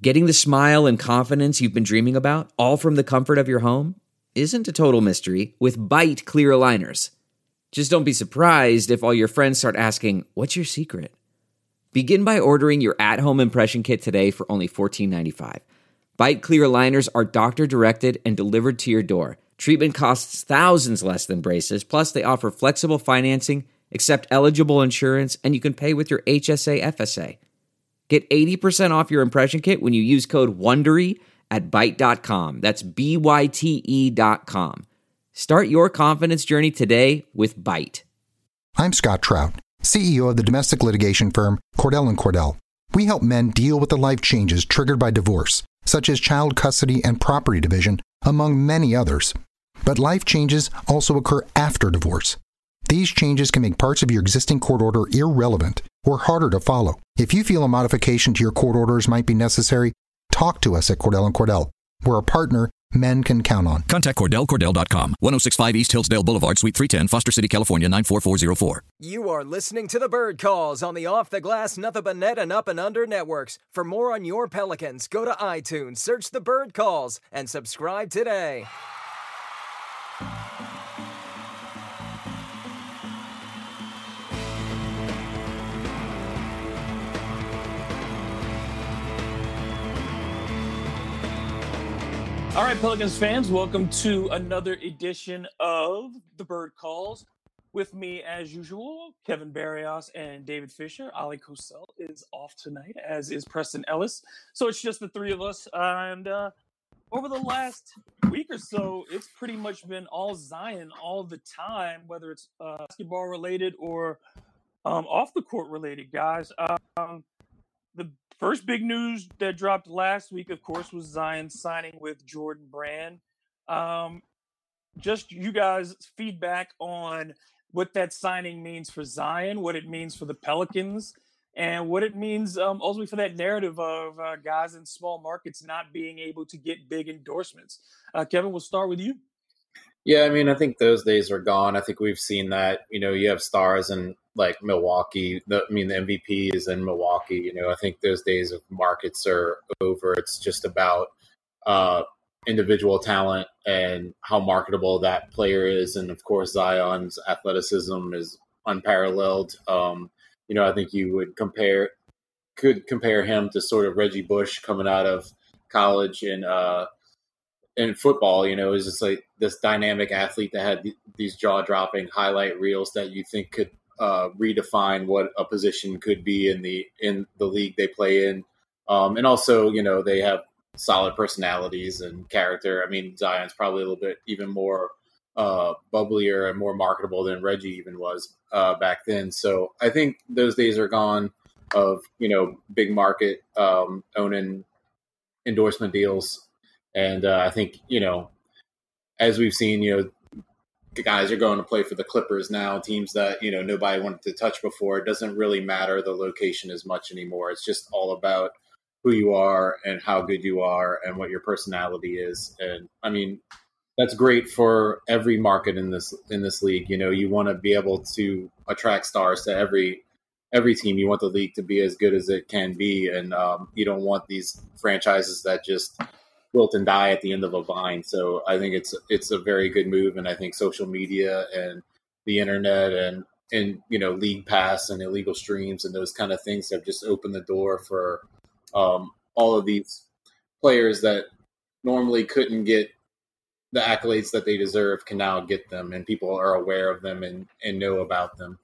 Getting the smile and confidence you've been dreaming about, all from the comfort of your home, isn't a total mystery with Byte clear aligners. Just don't be surprised if all your friends start asking, "What's your secret?" Begin by ordering your at-home impression kit today for only $14.95. Byte clear aligners are doctor-directed and delivered to your door. Treatment costs thousands less than braces, plus they offer flexible financing, accept eligible insurance, and you can pay with your HSA FSA. Get 80% off your impression kit when you use code WONDERY at Byte.com. That's BYTE.com. Start your confidence journey today with Byte. I'm Scott Trout, CEO of the domestic litigation firm Cordell & Cordell. We help men deal with the life changes triggered by divorce, such as child custody and property division, among many others. But life changes also occur after divorce. These changes can make parts of your existing court order irrelevant or harder to follow. If you feel a modification to your court orders might be necessary, talk to us at Cordell & Cordell. We're a partner men can count on. Contact CordellCordell.com, 1065 East Hillsdale Boulevard, Suite 310, Foster City, California, 94404. You are listening to the Bird Calls on the Off the Glass, Nothing But Net, and Up and Under networks. For more on your Pelicans, go to iTunes, search the Bird Calls, and subscribe today. All right, Pelicans fans, welcome to another edition of the Bird Calls. With me, as usual, Kevin Barrios and David Fisher. Ali Cosell is off tonight, as is Preston Ellis. So it's just the three of us. And over the last week or so, it's pretty much been all Zion all the time, whether it's basketball related or off the court related, guys. The first big news that dropped last week, of course, was Zion signing with Jordan Brand. Just you guys' feedback on what that signing means for Zion, what it means for the Pelicans, and what it means ultimately for that narrative of guys in small markets not being able to get big endorsements. Kevin, we'll start with you. Yeah, I mean, I think those days are gone. I think we've seen that. You know, you have stars in like Milwaukee. The MVPs in Milwaukee. You know, I think those days of markets are over. It's just about individual talent and how marketable that player is. And of course, Zion's athleticism is unparalleled. You know, I think you could compare him to sort of Reggie Bush coming out of college in football. You know, is just like this dynamic athlete that had these jaw-dropping highlight reels that you think could redefine what a position could be in the league they play in. And also, you know, they have solid personalities and character. I mean, Zion's probably a little bit even more bubblier and more marketable than Reggie even was back then. So I think those days are gone of, you know, big market owning endorsement deals. And I think, you know, as we've seen, you know, the guys are going to play for the Clippers now, teams that, you know, nobody wanted to touch before. It doesn't really matter the location as much anymore. It's just all about who you are and how good you are and what your personality is. And I mean, that's great for every market in this league. You know, you want to be able to attract stars to every team. You want the league to be as good as it can be. And you don't want these franchises that just wilt and die at the end of a vine. So I think it's a very good move. And I think social media and the internet and you know, League Pass and illegal streams and those kind of things have just opened the door for all of these players that normally couldn't get the accolades that they deserve can now get them, and people are aware of them and know about them.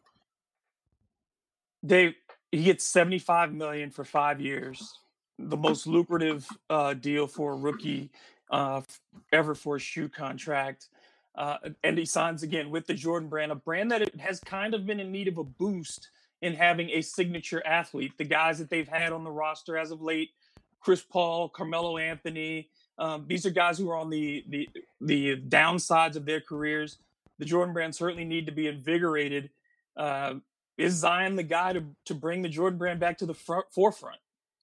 Dave, he gets $75 million for 5 years. The most lucrative deal for a rookie ever for a shoe contract. And he signs again with the Jordan Brand, a brand that it has kind of been in need of a boost in having a signature athlete. The guys that they've had on the roster as of late, Chris Paul, Carmelo Anthony, these are guys who are on the downsides of their careers. The Jordan Brand certainly need to be invigorated. Is Zion the guy to bring the Jordan Brand back to the forefront?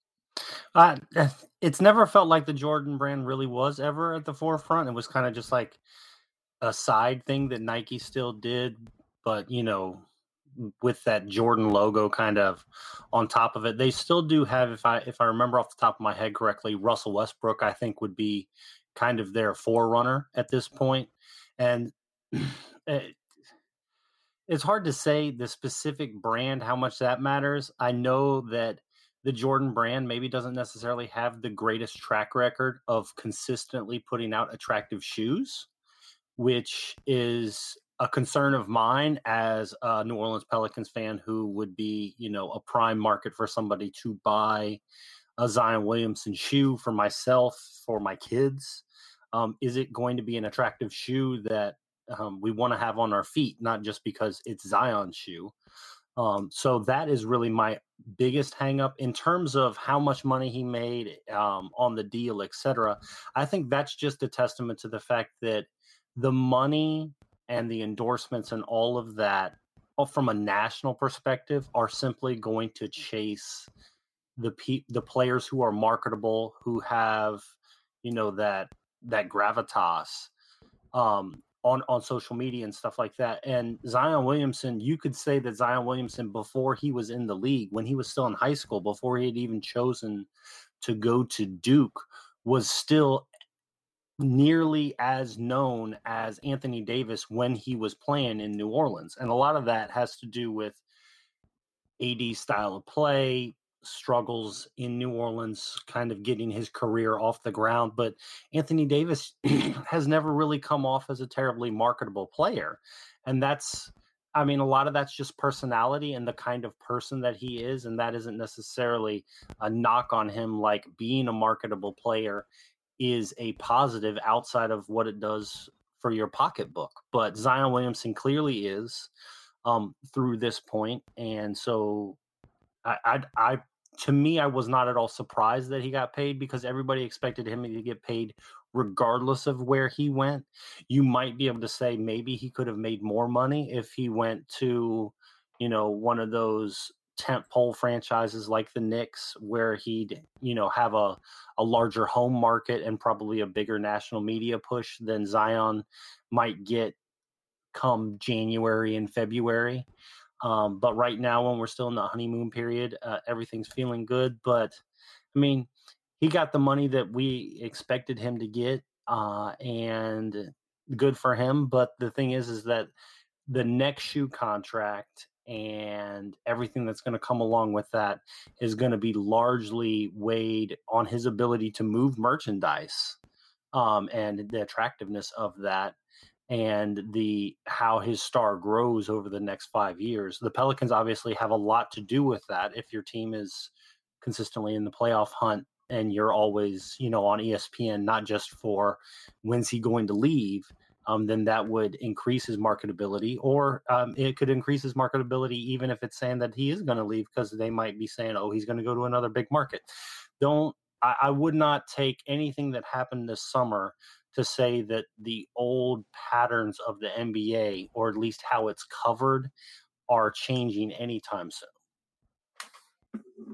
It's never felt like the Jordan Brand really was ever at the forefront. It was kind of just like a side thing that Nike still did, but, you know, with that Jordan logo kind of on top of it. They still do have, if I remember off the top of my head correctly, Russell Westbrook, I think, would be kind of their forerunner at this point. And it's hard to say the specific brand, how much that matters. I know that the Jordan brand maybe doesn't necessarily have the greatest track record of consistently putting out attractive shoes, which is a concern of mine as a New Orleans Pelicans fan who would be, a prime market for somebody to buy a Zion Williamson shoe for myself, for my kids. Is it going to be an attractive shoe that we want to have on our feet, not just because it's Zion's shoe? So that is really my biggest hang up in terms of how much money he made on the deal, etc. I think that's just a testament to the fact that the money and the endorsements and all of that from a national perspective are simply going to chase the players who are marketable, who have, that gravitas on social media and stuff like that. And Zion Williamson, you could say that Zion Williamson, before he was in the league, when he was still in high school, before he had even chosen to go to Duke, was still nearly as known as Anthony Davis when he was playing in New Orleans. And a lot of that has to do with AD's style of play, struggles in New Orleans, kind of getting his career off the ground. But Anthony Davis has never really come off as a terribly marketable player. And a lot of that's just personality and the kind of person that he is. And that isn't necessarily a knock on him, like being a marketable player is a positive outside of what it does for your pocketbook. But Zion Williamson clearly is through this point. And so to me, I was not at all surprised that he got paid, because everybody expected him to get paid regardless of where he went. You might be able to say maybe he could have made more money if he went to, one of those tentpole franchises like the Knicks, where he'd, have a larger home market and probably a bigger national media push than Zion might get come January and February. But right now, when we're still in the honeymoon period, everything's feeling good. But he got the money that we expected him to get, and good for him. But the thing is that the next shoe contract and everything that's going to come along with that is going to be largely weighed on his ability to move merchandise, and the attractiveness of that, and how his star grows over the next 5 years. The Pelicans obviously have a lot to do with that. If your team is consistently in the playoff hunt and you're always, on ESPN, not just for when's he going to leave, then that would increase his marketability, or it could increase his marketability even if it's saying that he is going to leave, because they might be saying, oh, he's going to go to another big market. I would not take anything that happened this summer to say that the old patterns of the NBA, or at least how it's covered, are changing anytime soon.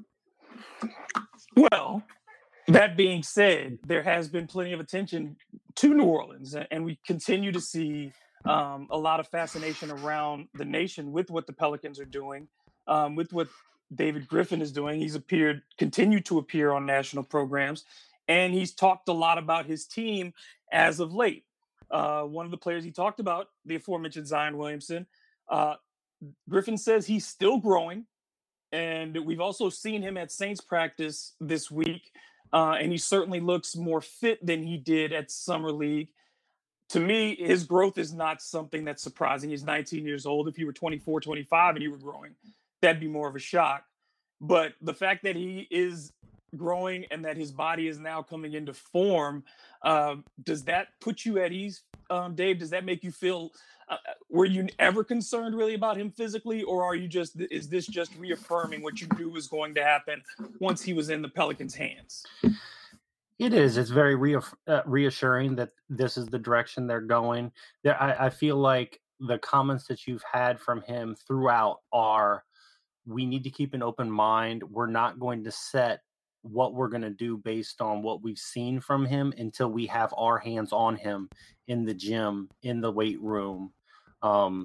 Well, that being said, there has been plenty of attention to New Orleans, and we continue to see a lot of fascination around the nation with what the Pelicans are doing, with what David Griffin is doing. He's continued to appear on national programs, and he's talked a lot about his team as of late. One of the players he talked about, the aforementioned Zion Williamson, Griffin says he's still growing, and we've also seen him at Saints practice this week, and he certainly looks more fit than he did at Summer League. To me, his growth is not something that's surprising. He's 19 years old. If he were 24, 25 and he were growing, that'd be more of a shock. But the fact that he is growing and that his body is now coming into form, does that put you at ease, Dave? Does that make you feel, were you ever concerned really about him physically, or is this just reaffirming what you knew was going to happen once he was in the Pelicans' hands? It is. It's very reassuring that this is the direction they're going. I feel like the comments that you've had from him throughout are, we need to keep an open mind. We're not going to set what we're going to do based on what we've seen from him until we have our hands on him in the gym, in the weight room,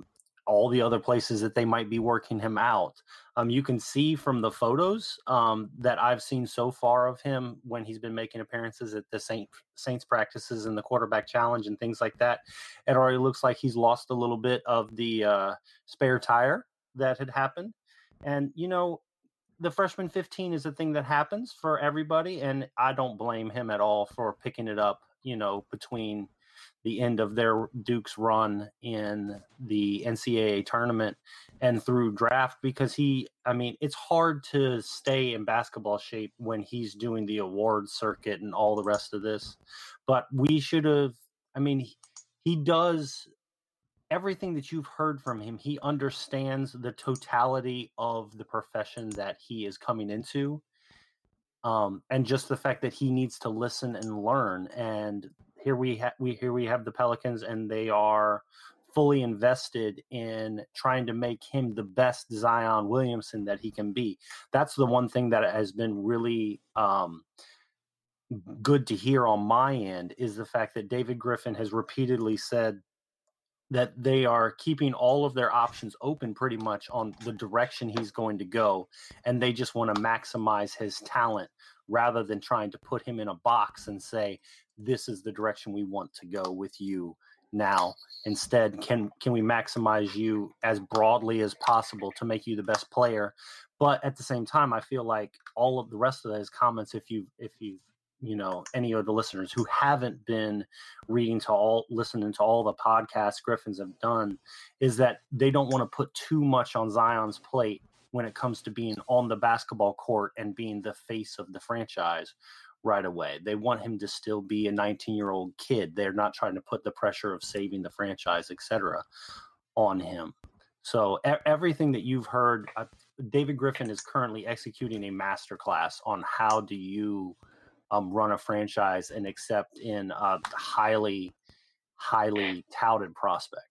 all the other places that they might be working him out. You can see from the photos that I've seen so far of him when he's been making appearances at the Saints practices and the quarterback challenge and things like that. It already looks like he's lost a little bit of the spare tire that had happened. And, the freshman 15 is a thing that happens for everybody. And I don't blame him at all for picking it up, between the end of their Duke's run in the NCAA tournament and through draft, because it's hard to stay in basketball shape when he's doing the awards circuit and all the rest of this. But we should have, he does everything that you've heard from him. He understands the totality of the profession that he is coming into. And just the fact that he needs to listen and learn. And here we have the Pelicans, and they are fully invested in trying to make him the best Zion Williamson that he can be. That's the one thing that has been really good to hear on my end, is the fact that David Griffin has repeatedly said that they are keeping all of their options open pretty much on the direction he's going to go. And they just want to maximize his talent rather than trying to put him in a box and say, this is the direction we want to go with you now. Instead, can we maximize you as broadly as possible to make you the best player? But at the same time, I feel like all of the rest of his comments, if you any of the listeners who haven't been listening to all the podcasts Griffins have done, is that they don't want to put too much on Zion's plate when it comes to being on the basketball court and being the face of the franchise right away. They want him to still be a 19-year-old kid. They're not trying to put the pressure of saving the franchise, etc., on him. So everything that you've heard, David Griffin is currently executing a masterclass on how do you run a franchise and accept in a highly, highly touted prospect.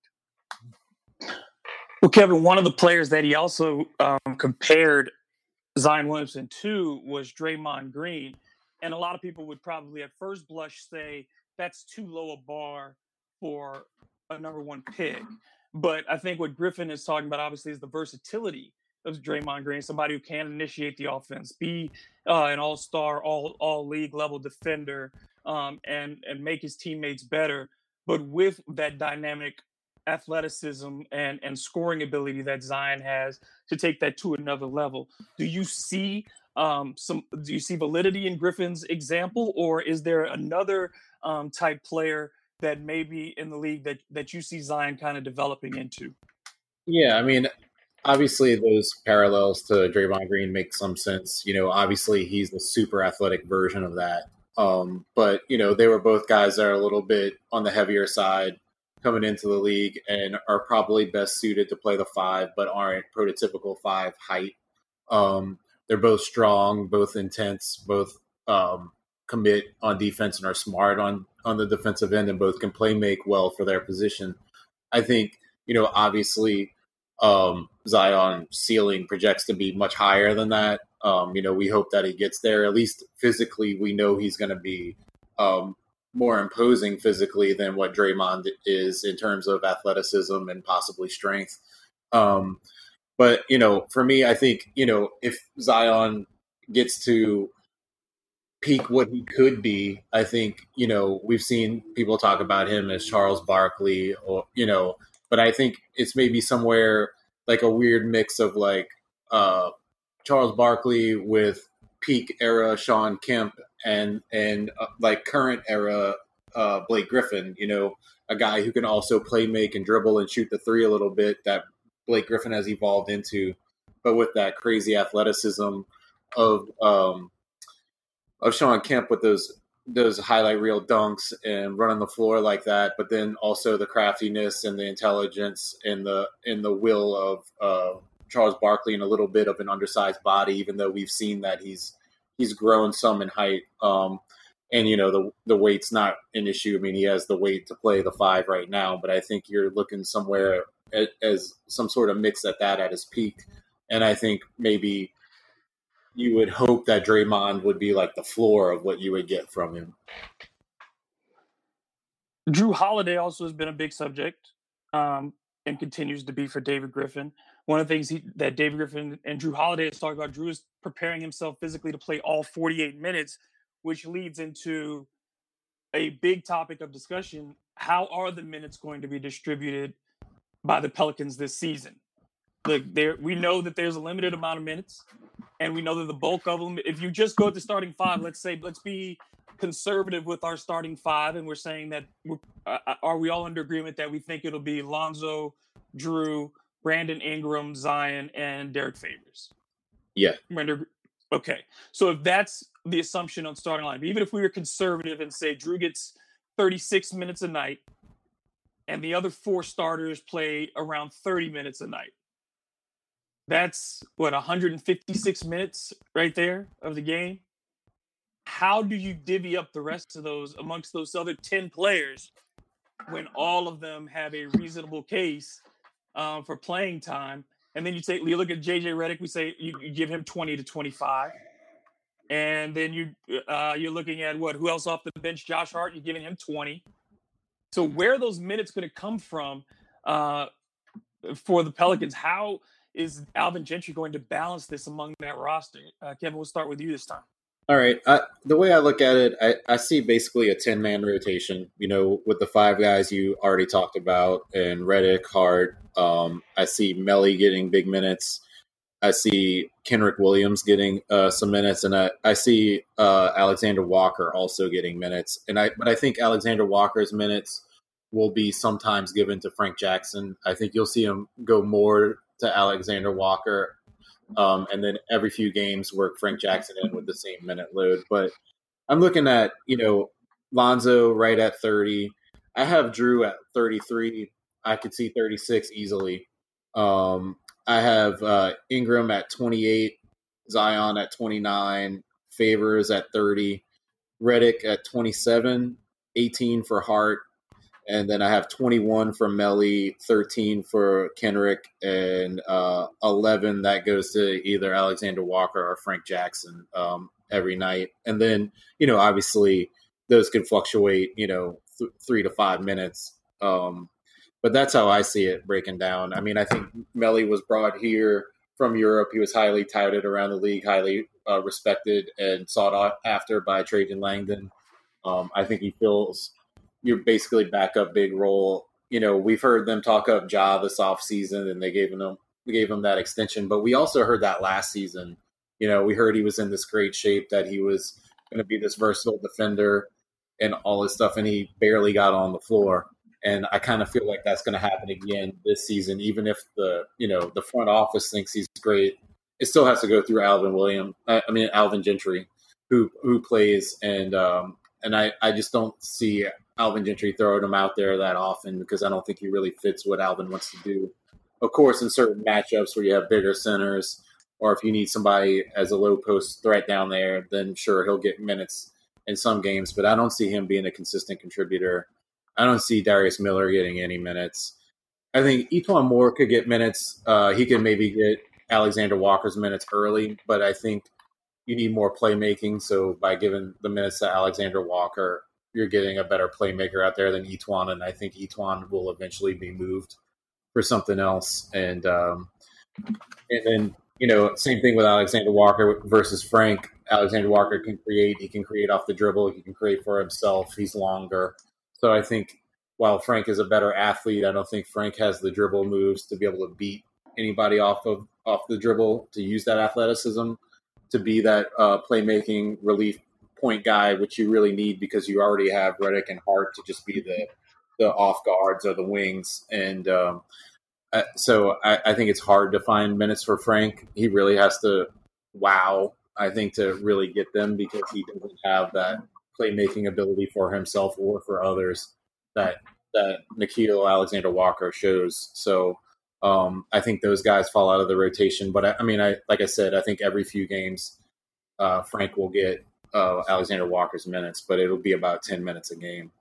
Well, Kevin, one of the players that he also compared Zion Williamson to was Draymond Green. And a lot of people would probably at first blush say that's too low a bar for a number one pick. But I think what Griffin is talking about, obviously, is the versatility of Draymond Green, somebody who can initiate the offense, be an all-star, all-league level defender, and make his teammates better. But with that dynamic athleticism and scoring ability that Zion has to take that to another level, do you see validity in Griffin's example, or is there another type player that may be in the league that you see Zion kind of developing into? Yeah, obviously those parallels to Draymond Green make some sense. Obviously he's the super athletic version of that. But they were both guys that are a little bit on the heavier side coming into the league and are probably best suited to play the 5, but aren't prototypical 5 height. They're both strong, both intense, both commit on defense and are smart on the defensive end, and both can play make well for their position. I think, obviously Zion's ceiling projects to be much higher than that. We hope that he gets there. At least physically, we know he's going to be more imposing physically than what Draymond is in terms of athleticism and possibly strength. But, for me, I think, if Zion gets to peak what he could be, I think, we've seen people talk about him as Charles Barkley or, but I think it's maybe somewhere like a weird mix of like Charles Barkley with peak era Sean Kemp and like current era Blake Griffin, a guy who can also play make and dribble and shoot the 3 a little bit that Blake Griffin has evolved into, but with that crazy athleticism of Sean Kemp with those highlight reel dunks and running the floor like that, but then also the craftiness and the intelligence and the will of Charles Barkley and a little bit of an undersized body, even though we've seen that he's grown some in height. And the weight's not an issue. He has the weight to play the 5 right now, but I think you're looking somewhere as some sort of mix at his peak. And I think maybe you would hope that Draymond would be like the floor of what you would get from him. Drew Holiday also has been a big subject in and continues to be for David Griffin. One of the things that David Griffin and Drew Holiday has talked about, Drew is preparing himself physically to play all 48 minutes, which leads into a big topic of discussion. How are the minutes going to be distributed by the Pelicans this season? Look, we know that there's a limited amount of minutes, and we know that the bulk of them, if you just go with the starting five, let's be conservative with our starting five, and we're saying that are we all under agreement that we think it'll be Lonzo, Drew, Brandon Ingram, Zion, and Derek Favors? Yeah. Okay. So if that's the assumption on starting line, even if we were conservative and say Drew gets 36 minutes a night and the other 4 starters play around 30 minutes a night, that's 156 minutes right there of the game. How do you divvy up the rest of those amongst those other 10 players when all of them have a reasonable case for playing time? And then you look at JJ Redick, we say you give him 20 to 25. And then you're looking at who else off the bench? Josh Hart, you're giving him 20. So where are those minutes going to come from for the Pelicans? How is Alvin Gentry going to balance this among that roster? Kevin, we'll start with you this time. All right. The way I look at it, I see basically a 10-man rotation, with the 5 guys you already talked about, and Redick, Hart. I see Melly getting big minutes. I see Kenrich Williams getting some minutes, and I see Alexander Walker also getting minutes. But I think Alexander Walker's minutes will be sometimes given to Frank Jackson. I think you'll see him go more to Alexander Walker, and then every few games work Frank Jackson in with the same minute load. But I'm looking at, Lonzo right at 30. I have Drew at 33. I could see 36 easily. I have Ingram at 28, Zion at 29, Favors at 30, Redick at 27, 18 for Hart, and then I have 21 for Melly, 13 for Kenrich, and 11 that goes to either Alexander Walker or Frank Jackson every night. And then, obviously those could fluctuate, 3 to 5 minutes. But that's how I see it breaking down. I mean, I think Melly was brought here from Europe. He was highly touted around the league, highly respected and sought after by Trajan Langdon. I think he fills your basically backup big role. We've heard them talk up Ja this offseason, and they gave him that extension. But we also heard that last season. We heard he was in this great shape, that he was going to be this versatile defender and all this stuff, and he barely got on the floor. And I kind of feel like that's going to happen again this season. Even if the front office thinks he's great, it still has to go through Alvin Gentry, who plays. And I just don't see Alvin Gentry throwing him out there that often, because I don't think he really fits what Alvin wants to do. Of course, in certain matchups where you have bigger centers, or if you need somebody as a low post threat down there, then sure, he'll get minutes in some games. But I don't see him being a consistent contributor. I don't see Darius Miller getting any minutes. I think Etuan Moore could get minutes. He could maybe get Alexander Walker's minutes early, but I think you need more playmaking. So by giving the minutes to Alexander Walker, you're getting a better playmaker out there than Etuan, and I think Etuan will eventually be moved for something else. And then, same thing with Alexander Walker versus Frank. Alexander Walker can create. He can create off the dribble. He can create for himself. He's longer. So I think while Frank is a better athlete, I don't think Frank has the dribble moves to be able to beat anybody off the dribble, to use that athleticism, to be that playmaking relief point guy, which you really need, because you already have Redick and Hart to just be the off guards or the wings. And so I think it's hard to find minutes for Frank. He really has to I think, to really get them, because he doesn't have that playmaking ability for himself or for others that Nickeil Alexander-Walker shows. So I think those guys fall out of the rotation. But like I said, I think every few games Frank will get Alexander Walker's minutes, but it'll be about 10 minutes a game.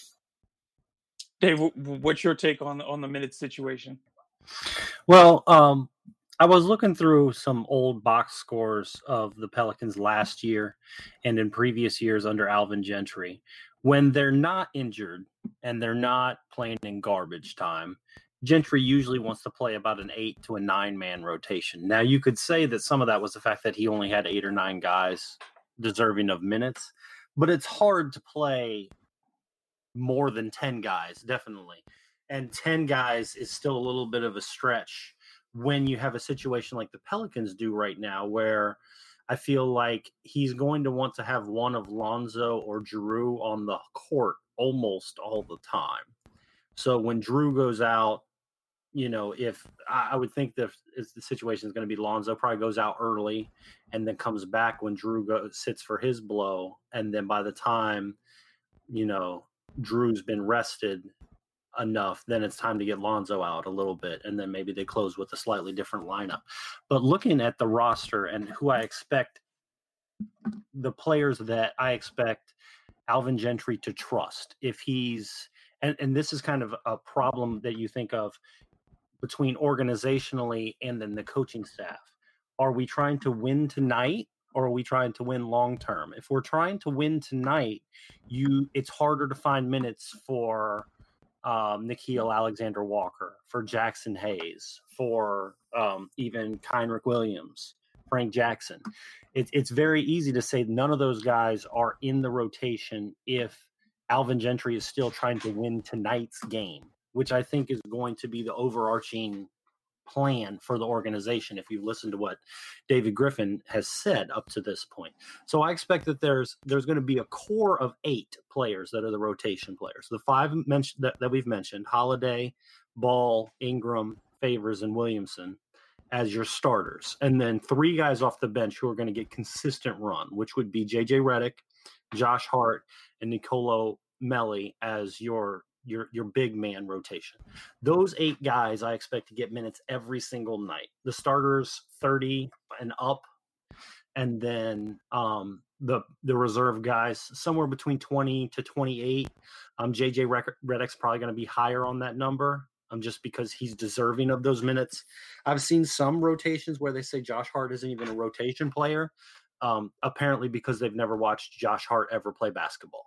Dave, what's your take on the minutes situation? Well, I was looking through some old box scores of the Pelicans last year and in previous years under Alvin Gentry. When they're not injured and they're not playing in garbage time, Gentry usually wants to play about an 8 to a 9-man rotation. Now, you could say that some of that was the fact that he only had 8 or 9 guys deserving of minutes, but it's hard to play more than 10 guys, definitely. And 10 guys is still a little bit of a stretch when you have a situation like the Pelicans do right now, where I feel like he's going to want to have one of Lonzo or Drew on the court almost all the time. So when Drew goes out, if I would think that if the situation is going to be Lonzo probably goes out early and then comes back when Drew sits for his blow. And then by the time, Drew's been rested enough, then it's time to get Lonzo out a little bit. And then maybe they close with a slightly different lineup. But looking at the roster and who I expect, the players that I expect Alvin Gentry to trust, if he's, and this is kind of a problem that you think of between organizationally and then the coaching staff. Are we trying to win tonight or are we trying to win long-term? If we're trying to win tonight, it's harder to find minutes for Nickeil Alexander-Walker, for Jackson Hayes, for even Kenrich Williams, Frank Jackson. It's very easy to say none of those guys are in the rotation if Alvin Gentry is still trying to win tonight's game, which I think is going to be the overarching plan for the organization, if you listen to what David Griffin has said up to this point. So I expect that there's going to be a core of 8 players that are the rotation players. The 5 that we've mentioned, Holiday, Ball, Ingram, Favors, and Williamson as your starters. And then 3 guys off the bench who are going to get consistent run, which would be J.J. Redick, Josh Hart, and Nicolo Melli as your big man rotation. Those 8 guys I expect to get minutes every single night. The starters 30 and up, and then the reserve guys somewhere between 20 to 28. JJ Redick's probably going to be higher on that number, just because he's deserving of those minutes. I've seen some rotations where they say Josh Hart isn't even a rotation player, apparently because they've never watched Josh Hart ever play basketball.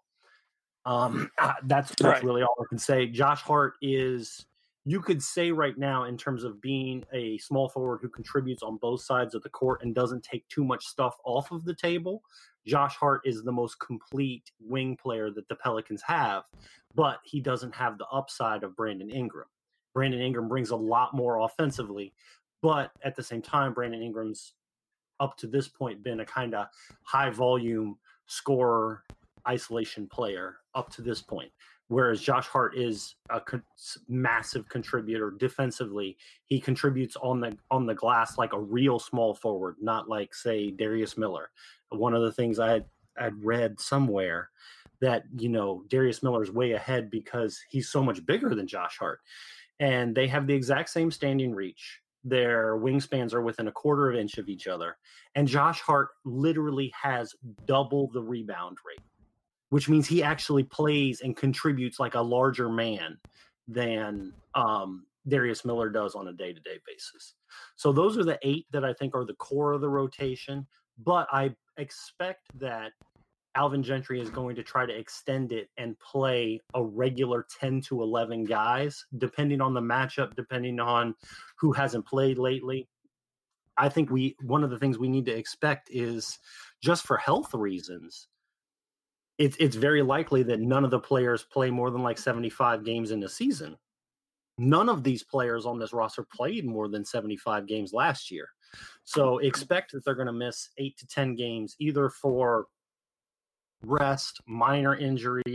That's right. Really all I can say. Josh Hart is, you could say right now, in terms of being a small forward who contributes on both sides of the court and doesn't take too much stuff off of the table, Josh Hart is the most complete wing player that the Pelicans have, but he doesn't have the upside of Brandon Ingram. Brandon Ingram brings a lot more offensively, but at the same time, Brandon Ingram's up to this point been a kind of high volume scorer, isolation player up to this point, whereas Josh Hart is a massive contributor defensively. He contributes on the glass like a real small forward, not like, say, Darius Miller. One of the things I'd read somewhere that, Darius Miller is way ahead because he's so much bigger than Josh Hart, and they have the exact same standing reach. Their wingspans are within a quarter of an inch of each other, and Josh Hart literally has double the rebound rate, which means he actually plays and contributes like a larger man than Darius Miller does on a day-to-day basis. So those are the 8 that I think are the core of the rotation, but I expect that Alvin Gentry is going to try to extend it and play a regular 10 to 11 guys, depending on the matchup, depending on who hasn't played lately. I think one of the things we need to expect is, just for health reasons, it's very likely that none of the players play more than like 75 games in a season. None of these players on this roster played more than 75 games last year. So expect that they're going to miss 8 to 10 games, either for rest, minor injuries,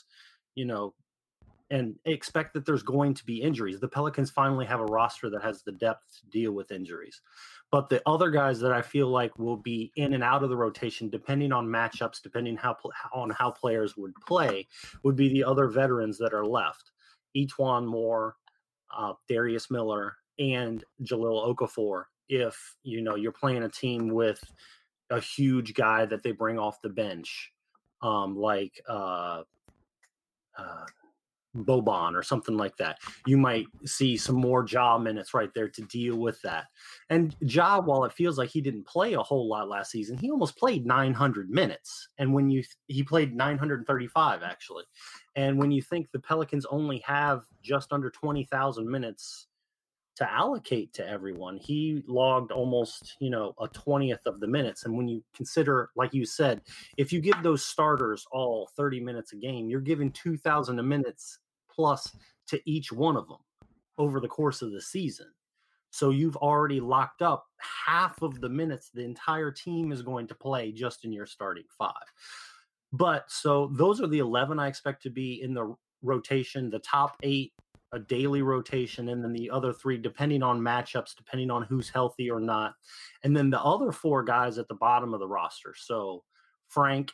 and expect that there's going to be injuries. The Pelicans finally have a roster that has the depth to deal with injuries. But the other guys that I feel like will be in and out of the rotation, depending on matchups, depending on how players would play, would be the other veterans that are left. Etuan Moore, Darius Miller, and Jahlil Okafor. If, you're playing a team with a huge guy that they bring off the bench, like Boban or something like that. You might see some more Ja minutes right there to deal with that. And Ja, while it feels like he didn't play a whole lot last season, he almost played 900 minutes. And he played 935 actually. And when you think the Pelicans only have just under 20,000 minutes to allocate to everyone, he logged almost, a 20th of the minutes. And when you consider, like you said, if you give those starters all 30 minutes a game, you're giving 2,000 minutes plus to each one of them over the course of the season. So you've already locked up half of the minutes the entire team is going to play just in your starting 5. But so those are the 11 I expect to be in the rotation, the top 8 a daily rotation, and then the other 3 depending on matchups, depending on who's healthy or not. And then the other 4 guys at the bottom of the roster. So Frank,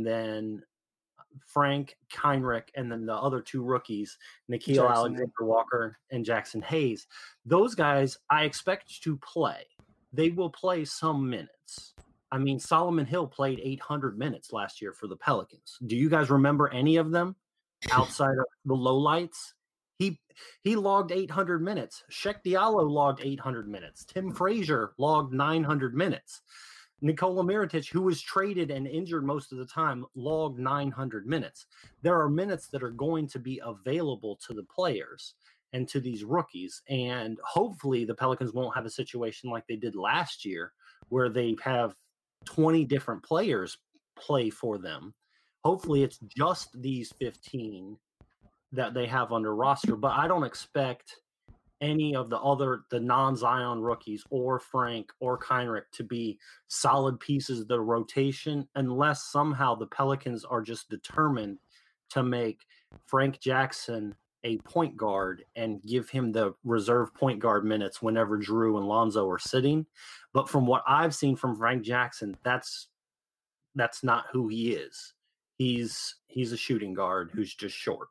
Heinrich, and then the other 2 rookies, Nickeil Alexander-Walker and Jackson Hayes. Those guys I expect to play. They will play some minutes. I mean, Solomon Hill played 800 minutes last year for the Pelicans. Do you guys remember any of them outside of the lowlights? He logged 800 minutes. Sheck Diallo logged 800 minutes. Tim Frazier logged 900 minutes. Nikola Mirotic, who was traded and injured most of the time, logged 900 minutes. There are minutes that are going to be available to the players and to these rookies. And hopefully the Pelicans won't have a situation like they did last year where they have 20 different players play for them. Hopefully it's just these 15 that they have under roster, but I don't expect any of the non-Zion rookies or Frank or Heinrich to be solid pieces of the rotation unless somehow the Pelicans are just determined to make Frank Jackson a point guard and give him the reserve point guard minutes whenever Drew and Lonzo are sitting. But from what I've seen from Frank Jackson, that's not who he is. He's a shooting guard who's just short.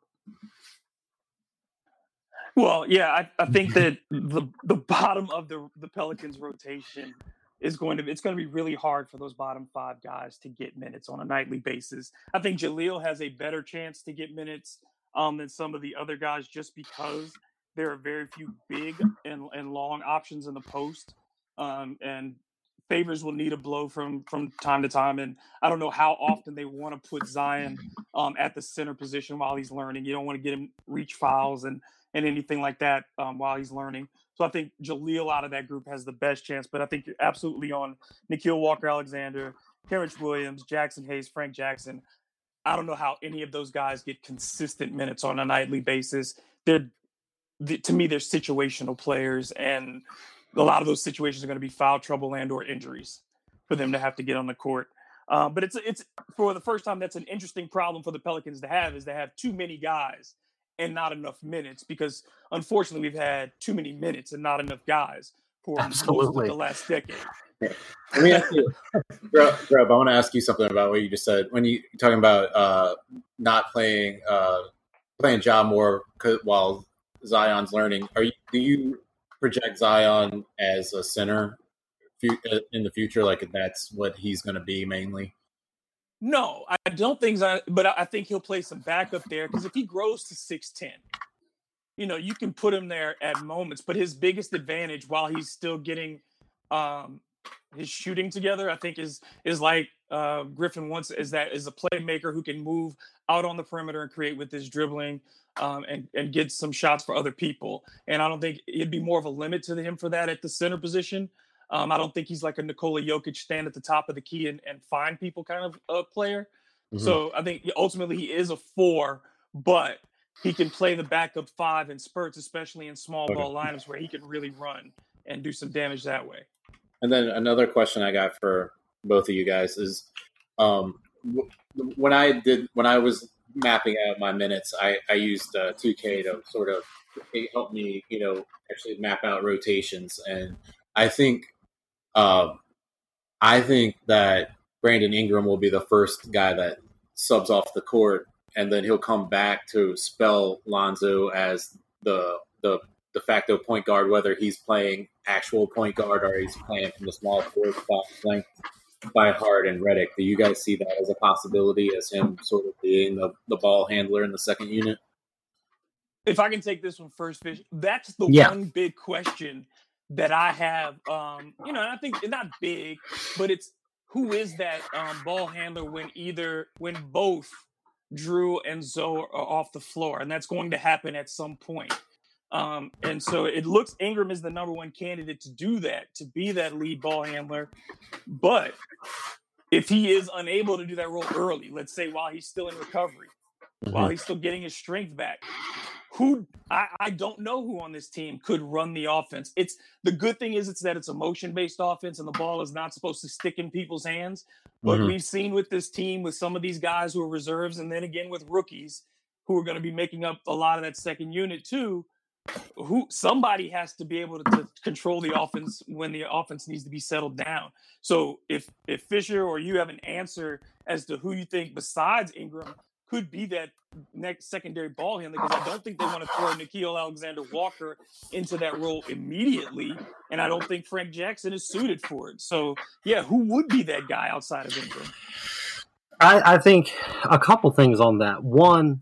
Well, yeah, I think that the bottom of the Pelicans rotation it's going to be really hard for those bottom 5 guys to get minutes on a nightly basis. I think Jahlil has a better chance to get minutes than some of the other guys just because there are very few big and long options in the post. And Favors will need a blow from time to time. And I don't know how often they want to put Zion at the center position while he's learning. You don't want to get him reach fouls and anything like that while he's learning. So I think Jahlil out of that group has the best chance. But I think you're absolutely on Nickeil Walker-Alexander, Terrence Williams, Jackson Hayes, Frank Jackson. I don't know how any of those guys get consistent minutes on a nightly basis. To me, they're situational players, and a lot of those situations are going to be foul trouble and or injuries for them to have to get on the court. But it's for the first time, that's an interesting problem for the Pelicans to have, is they have too many guys and not enough minutes, because unfortunately we've had too many minutes and not enough guys for most of the last decade. Let me ask you, Grub, I want to ask you something about what you just said. When you're talking about not playing Ja more while Zion's learning, do you project Zion as a center in the future? Like that's what he's going to be mainly? No, I don't think Zion, but I think he'll play some backup there, because if he grows to 6'10", you can put him there at moments. But his biggest advantage while he's still getting his shooting together, I think is like Griffin wants, is a playmaker who can move out on the perimeter and create with his dribbling and get some shots for other people. And I don't think it'd be more of a limit to him for that at the center position. I don't think he's like a Nikola Jokic, stand at the top of the key and find people kind of player. Mm-hmm. So I think ultimately he is a 4, but he can play the backup 5 in spurts, especially in small ball lineups where he can really run and do some damage that way. And then another question I got for both of you guys is, when I was mapping out my minutes, I used 2K to sort of help me, actually map out rotations. And I think that Brandon Ingram will be the first guy that subs off the court, and then he'll come back to spell Lonzo as the de facto point guard, whether he's playing actual point guard or he's playing from the small forward spot flanked by Hart and Redick. Do you guys see that as a possibility, as him sort of being the ball handler in the second unit? if I can take this one first, Fish, that's the one big question that I have. And I think not big, but it's who is that ball handler when both Drew and Zoe are off the floor, and that's going to happen at some point. And so it looks Ingram is the number one candidate to do that, to be that lead ball handler. But if he is unable to do that role early, let's say while he's still in recovery, while he's still getting his strength back, I don't know who on this team could run the offense. It's the good thing is that it's a motion-based offense and the ball is not supposed to stick in people's hands. But we've seen with this team, with some of these guys who are reserves, and then again with rookies who are going to be making up a lot of that second unit too, somebody has to be able to control the offense when the offense needs to be settled down. So if Fisher or you have an answer as to who you think besides Ingram could be that next secondary ball handler, because I don't think they want to throw Nickeil Alexander-Walker into that role immediately, and I don't think Frank Jackson is suited for it. So, yeah, who would be that guy outside of Ingram? I think a couple things on that. One,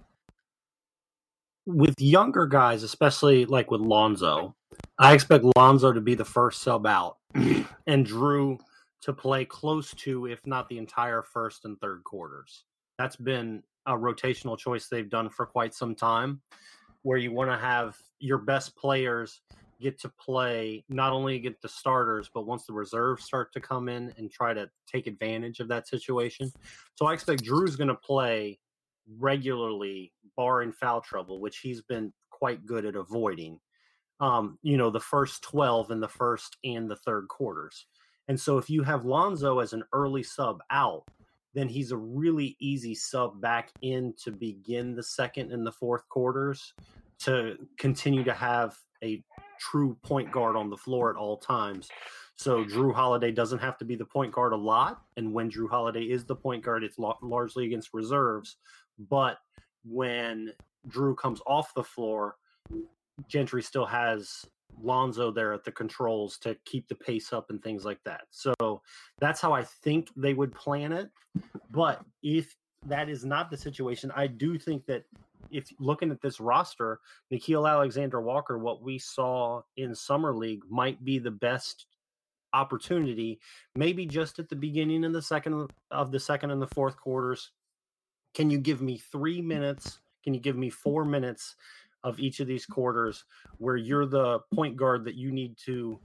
with younger guys, especially like with Lonzo, I expect Lonzo to be the first sub out and Drew to play close to, if not the entire first and third quarters. That's been a rotational choice they've done for quite some time, where you want to have your best players get to play not only against the starters, but once the reserves start to come in and try to take advantage of that situation. So I expect Drew's going to play regularly, barring foul trouble, which he's been quite good at avoiding, the first 12 in the first and the third quarters. And so if you have Lonzo as an early sub out, then he's a really easy sub back in to begin the second and the fourth quarters to continue to have a true point guard on the floor at all times. So Drew Holiday doesn't have to be the point guard a lot. And when Drew Holiday is the point guard, it's largely against reserves. But when Drew comes off the floor, Gentry still has Lonzo there at the controls to keep the pace up and things like that. So that's how I think they would plan it. But if that is not the situation, I do think that if looking at this roster, Nickeil Alexander-Walker, what we saw in Summer League, might be the best opportunity, maybe just at the beginning of the second and the fourth quarters. Can you give me 3 minutes? Can you give me 4 minutes of each of these quarters where you're the point guard that you need to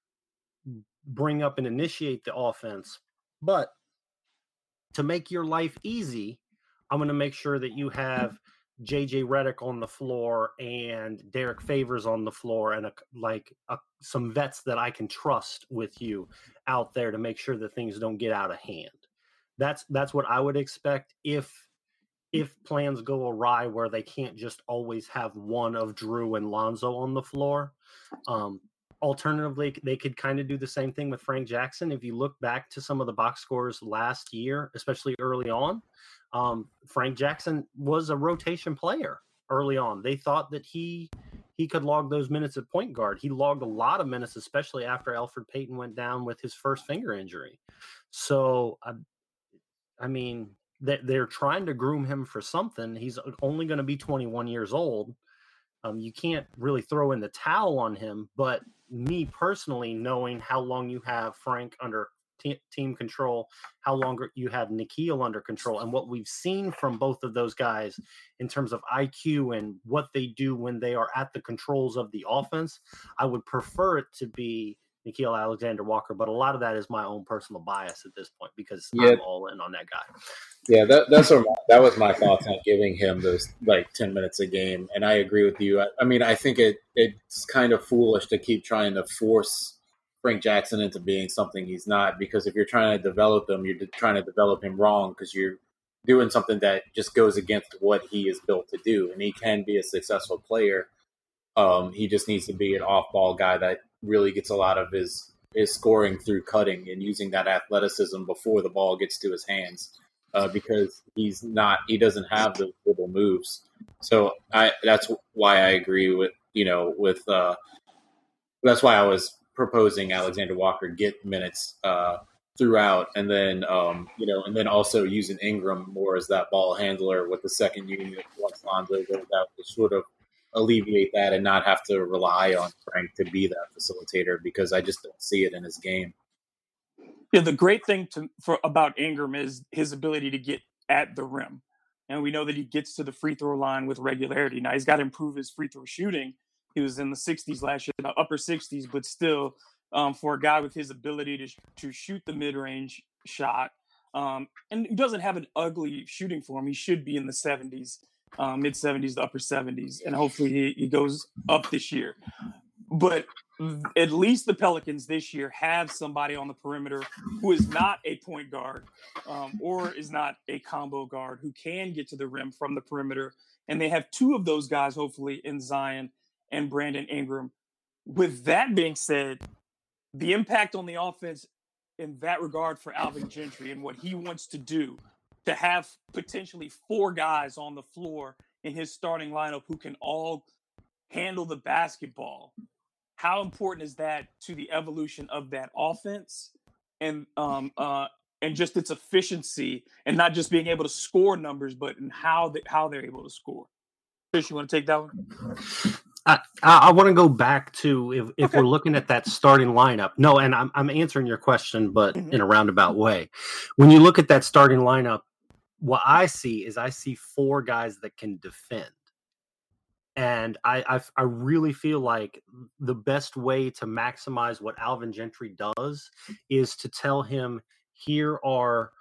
bring up and initiate the offense? But to make your life easy, I'm going to make sure that you have JJ Redick on the floor and Derek Favors on the floor and some vets that I can trust with you out there to make sure that things don't get out of hand. That's what I would expect if plans go awry where they can't just always have one of Drew and Lonzo on the floor. Alternatively, they could kind of do the same thing with Frank Jackson. If you look back to some of the box scores last year, especially early on, Frank Jackson was a rotation player early on. They thought that he could log those minutes at point guard. He logged a lot of minutes, especially after Elfrid Payton went down with his first finger injury. So, they're trying to groom him for something. He's only going to be 21 years old. You can't really throw in the towel on him, but me personally, knowing how long you have Frank under team control, how long you have Nickeil under control, and what we've seen from both of those guys in terms of IQ and what they do when they are at the controls of the offense, I would prefer it to be Nickeil Alexander-Walker, but a lot of that is my own personal bias at this point because I'm all in on that guy. Yeah, that was my thoughts on giving him those 10 minutes a game, and I agree with you. I think it's kind of foolish to keep trying to force Frank Jackson into being something he's not, because if you're trying to develop him, you're trying to develop him wrong because you're doing something that just goes against what he is built to do, and he can be a successful player. He just needs to be an off-ball guy that really gets a lot of his scoring through cutting and using that athleticism before the ball gets to his hands, because he doesn't have those little moves. So that's why I agree with that's why I was proposing Alexander Walker get minutes throughout, and then and then also using Ingram more as that ball handler with the second unit once Lonzo goes out to sort of alleviate that and not have to rely on Frank to be that facilitator, because I just don't see it in his game. Yeah, the great thing about Ingram is his ability to get at the rim. And we know that he gets to the free throw line with regularity. Now, he's got to improve his free throw shooting. He was in the 60s last year, upper 60s, but still, for a guy with his ability to shoot the mid-range shot, and he doesn't have an ugly shooting form. He should be in the 70s, mid-70s to upper 70s, and hopefully he goes up this year. But at least the Pelicans this year have somebody on the perimeter who is not a point guard or is not a combo guard who can get to the rim from the perimeter. And they have two of those guys, hopefully, in Zion and Brandon Ingram. With that being said, the impact on the offense in that regard for Alvin Gentry and what he wants to do, to have potentially 4 guys on the floor in his starting lineup who can all handle the basketball. How important is that to the evolution of that offense and just its efficiency, and not just being able to score numbers, but in how they're able to score? Fish, you want to take that one? I want to go back to if we're looking at that starting lineup. No, and I'm answering your question, but in a roundabout way. When you look at that starting lineup, what I see is 4 guys that can defend. And I really feel like the best way to maximize what Alvin Gentry does is to tell him, here are,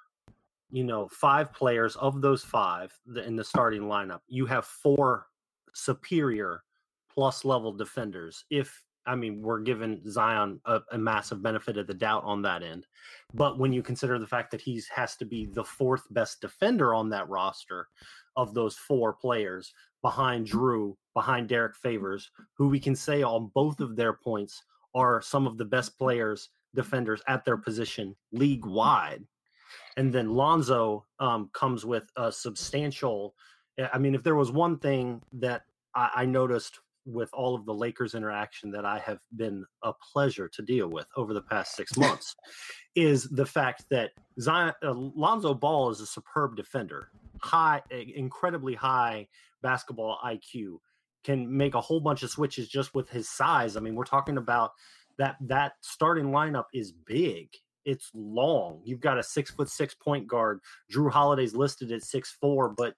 5 players. Of those 5 in the starting lineup, you have 4 superior plus level defenders. We're giving Zion a massive benefit of the doubt on that end. But when you consider the fact that he has to be the 4th best defender on that roster of those 4 players, behind Drew, behind Derek Favors, who we can say on both of their points are some of the best defenders at their position league-wide. And then Lonzo comes with a substantial – if there was one thing that I noticed with all of the Lakers interaction that I have been a pleasure to deal with over the past 6 months is the fact that Lonzo Ball is a superb defender, incredibly high basketball IQ, can make a whole bunch of switches just with his size. We're talking about that starting lineup is big. It's long. You've got a 6'6" point guard. Drew Holiday's listed at 6'4", but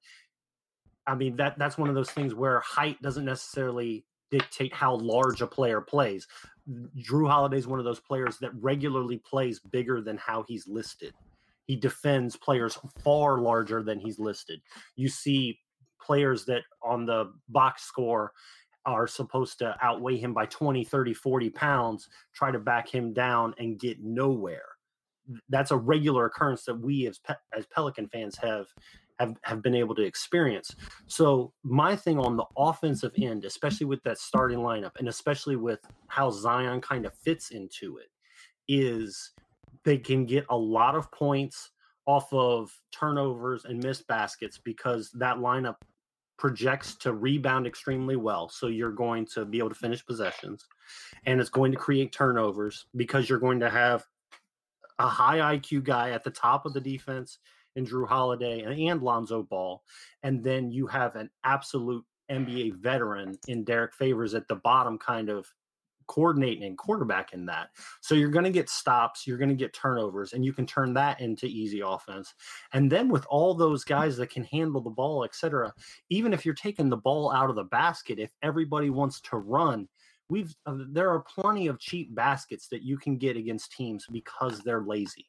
that's one of those things where height doesn't necessarily dictate how large a player plays. Drew Holiday is one of those players that regularly plays bigger than how he's listed. He defends players far larger than he's listed. You see players that on the box score are supposed to outweigh him by 20, 30, 40 pounds, try to back him down and get nowhere. That's a regular occurrence that we as Pelican fans have been able to experience. So my thing on the offensive end, especially with that starting lineup, and especially with how Zion kind of fits into it, is they can get a lot of points off of turnovers and missed baskets because that lineup projects to rebound extremely well. So you're going to be able to finish possessions, and it's going to create turnovers because you're going to have a high IQ guy at the top of the defense in Drew Holiday and Lonzo Ball. And then you have an absolute NBA veteran in Derek Favors at the bottom, kind of coordinating and quarterbacking that. So you're going to get stops, you're going to get turnovers, and you can turn that into easy offense. And then with all those guys that can handle the ball, etc., even if you're taking the ball out of the basket, if everybody wants to run, there are plenty of cheap baskets that you can get against teams because they're lazy.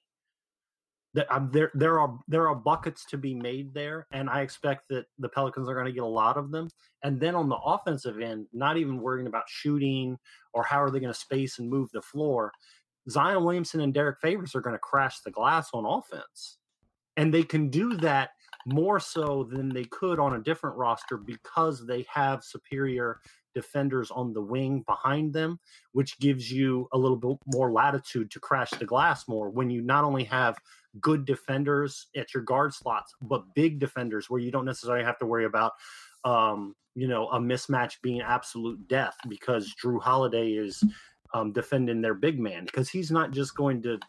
There are buckets to be made there, and I expect that the Pelicans are going to get a lot of them. And then on the offensive end, not even worrying about shooting or how are they going to space and move the floor, Zion Williamson and Derek Favors are going to crash the glass on offense. And they can do that more so than they could on a different roster because they have superior defenders on the wing behind them, which gives you a little bit more latitude to crash the glass more when you not only have good defenders at your guard slots, but big defenders where you don't necessarily have to worry about, a mismatch being absolute death because Drew Holiday is defending their big man, because he's not just going to,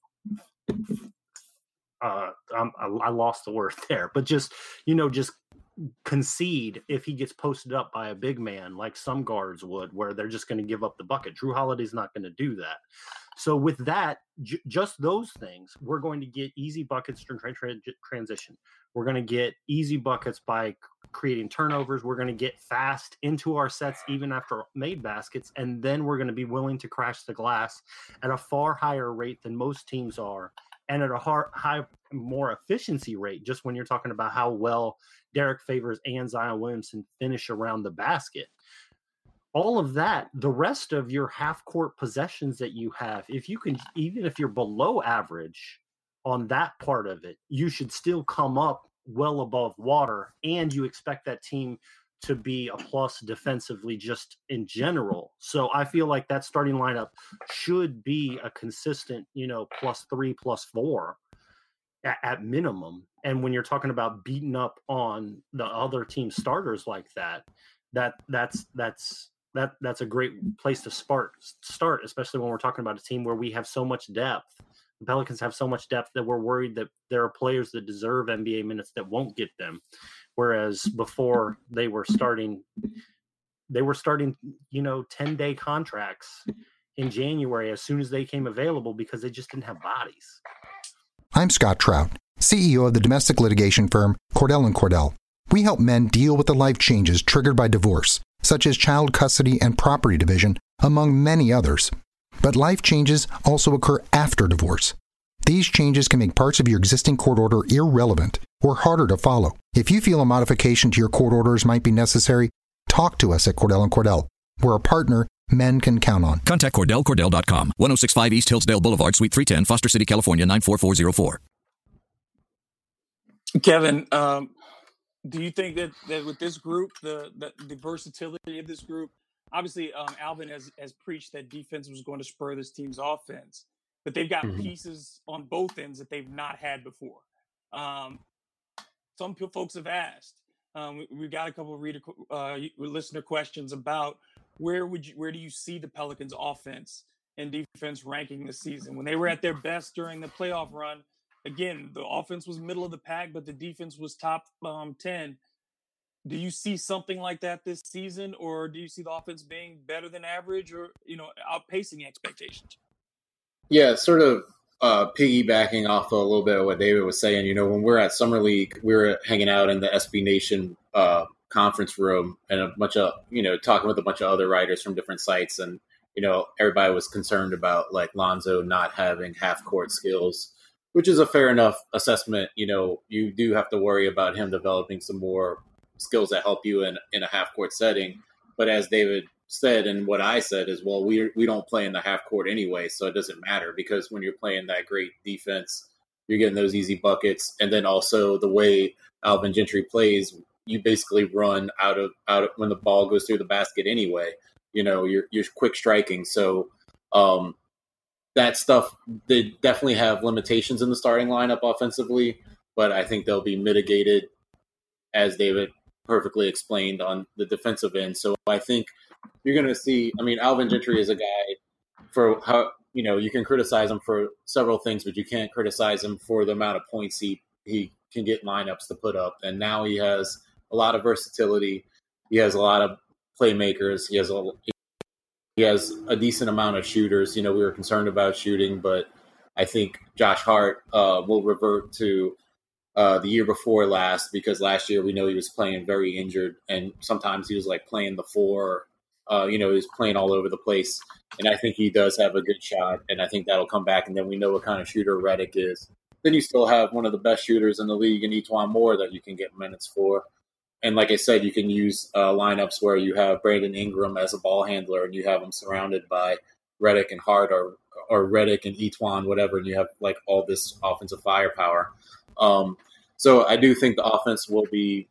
I lost the word there, but just concede if he gets posted up by a big man like some guards would, where they're just going to give up the bucket. Drew Holiday's not going to do that. So with that, just those things, we're going to get easy buckets from transition. We're going to get easy buckets by creating turnovers. We're going to get fast into our sets even after made baskets, and then we're going to be willing to crash the glass at a far higher rate than most teams are, and at a more efficiency rate, just when you're talking about how well Derek Favors and Zion Williamson finish around the basket. All of that, the rest of your half-court possessions that you have, if you can, even if you're below average on that part of it, you should still come up well above water, and you expect that team to be a plus defensively just in general. So I feel like that starting lineup should be a consistent, +3, +4 at minimum. And when you're talking about beating up on the other team starters like that's a great place to start, especially when we're talking about a team where we have so much depth. The Pelicans have so much depth that we're worried that there are players that deserve NBA minutes that won't get them. Whereas before they were starting 10-day contracts in January as soon as they came available because they just didn't have bodies. I'm Scott Trout, CEO of the domestic litigation firm Cordell & Cordell. We help men deal with the life changes triggered by divorce, such as child custody and property division, among many others. But life changes also occur after divorce. These changes can make parts of your existing court order irrelevant or harder to follow. If you feel a modification to your court orders might be necessary, talk to us at Cordell & Cordell. We're a partner men can count on. Contact CordellCordell.com, 1065 East Hillsdale Boulevard, Suite 310, Foster City, California, 94404. Kevin, do you think that with this group, the versatility of this group, obviously Alvin has preached that defense was going to spur this team's offense, but they've got pieces on both ends that they've not had before. Some folks have asked. We've got a couple of listener questions about where do you see the Pelicans' offense and defense ranking this season? When they were at their best during the playoff run, again, the offense was middle of the pack, but the defense was top 10. Do you see something like that this season, or do you see the offense being better than average, or outpacing expectations? Yeah, sort of piggybacking off a little bit of what David was saying. When we're at Summer League, we were hanging out in the SB Nation conference room and a bunch of talking with a bunch of other writers from different sites, and everybody was concerned about like Lonzo not having half court skills, which is a fair enough assessment. You do have to worry about him developing some more skills that help you in a half court setting. But as David said, and what I said is, well, we don't play in the half court anyway, so it doesn't matter, because when you're playing that great defense, you're getting those easy buckets. And then also the way Alvin Gentry plays, you basically run out of when the ball goes through the basket anyway. You're quick striking. So that stuff, they definitely have limitations in the starting lineup offensively, but I think they'll be mitigated, as David perfectly explained, on the defensive end. So I think you're going to see, Alvin Gentry is a guy for how, you can criticize him for several things, but you can't criticize him for the amount of points he can get lineups to put up. And now he has a lot of versatility. He has a lot of playmakers. He has a decent amount of shooters. We were concerned about shooting, but I think Josh Hart will revert to the year before last, because last year we know he was playing very injured, and sometimes he was like playing the four. He was playing all over the place, and I think he does have a good shot, and I think that'll come back. And then we know what kind of shooter Redick is. Then you still have one of the best shooters in the league in E'Twaun Moore that you can get minutes for. And like I said, you can use lineups where you have Brandon Ingram as a ball handler, and you have him surrounded by Redick and Hart, or Redick and E'Twaun, whatever, and you have like all this offensive firepower. So I do think the offense will be,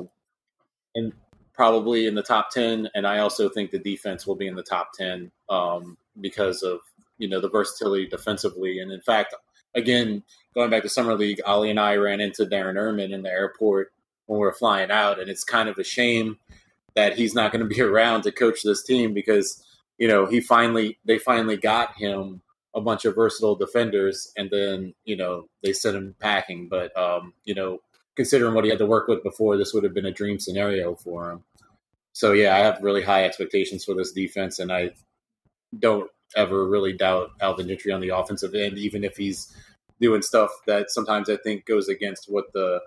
probably in the top 10, and I also think the defense will be in the top 10 because of the versatility defensively. And in fact, again, going back to Summer League, Ali and I ran into Darren Erman in the airport when we were flying out, and it's kind of a shame that he's not going to be around to coach this team, because they finally got him a bunch of versatile defenders, and then they sent him packing. But considering what he had to work with before, this would have been a dream scenario for him. So, yeah, I have really high expectations for this defense, and I don't ever really doubt Alvin Gentry on the offensive end, even if he's doing stuff that sometimes I think goes against what the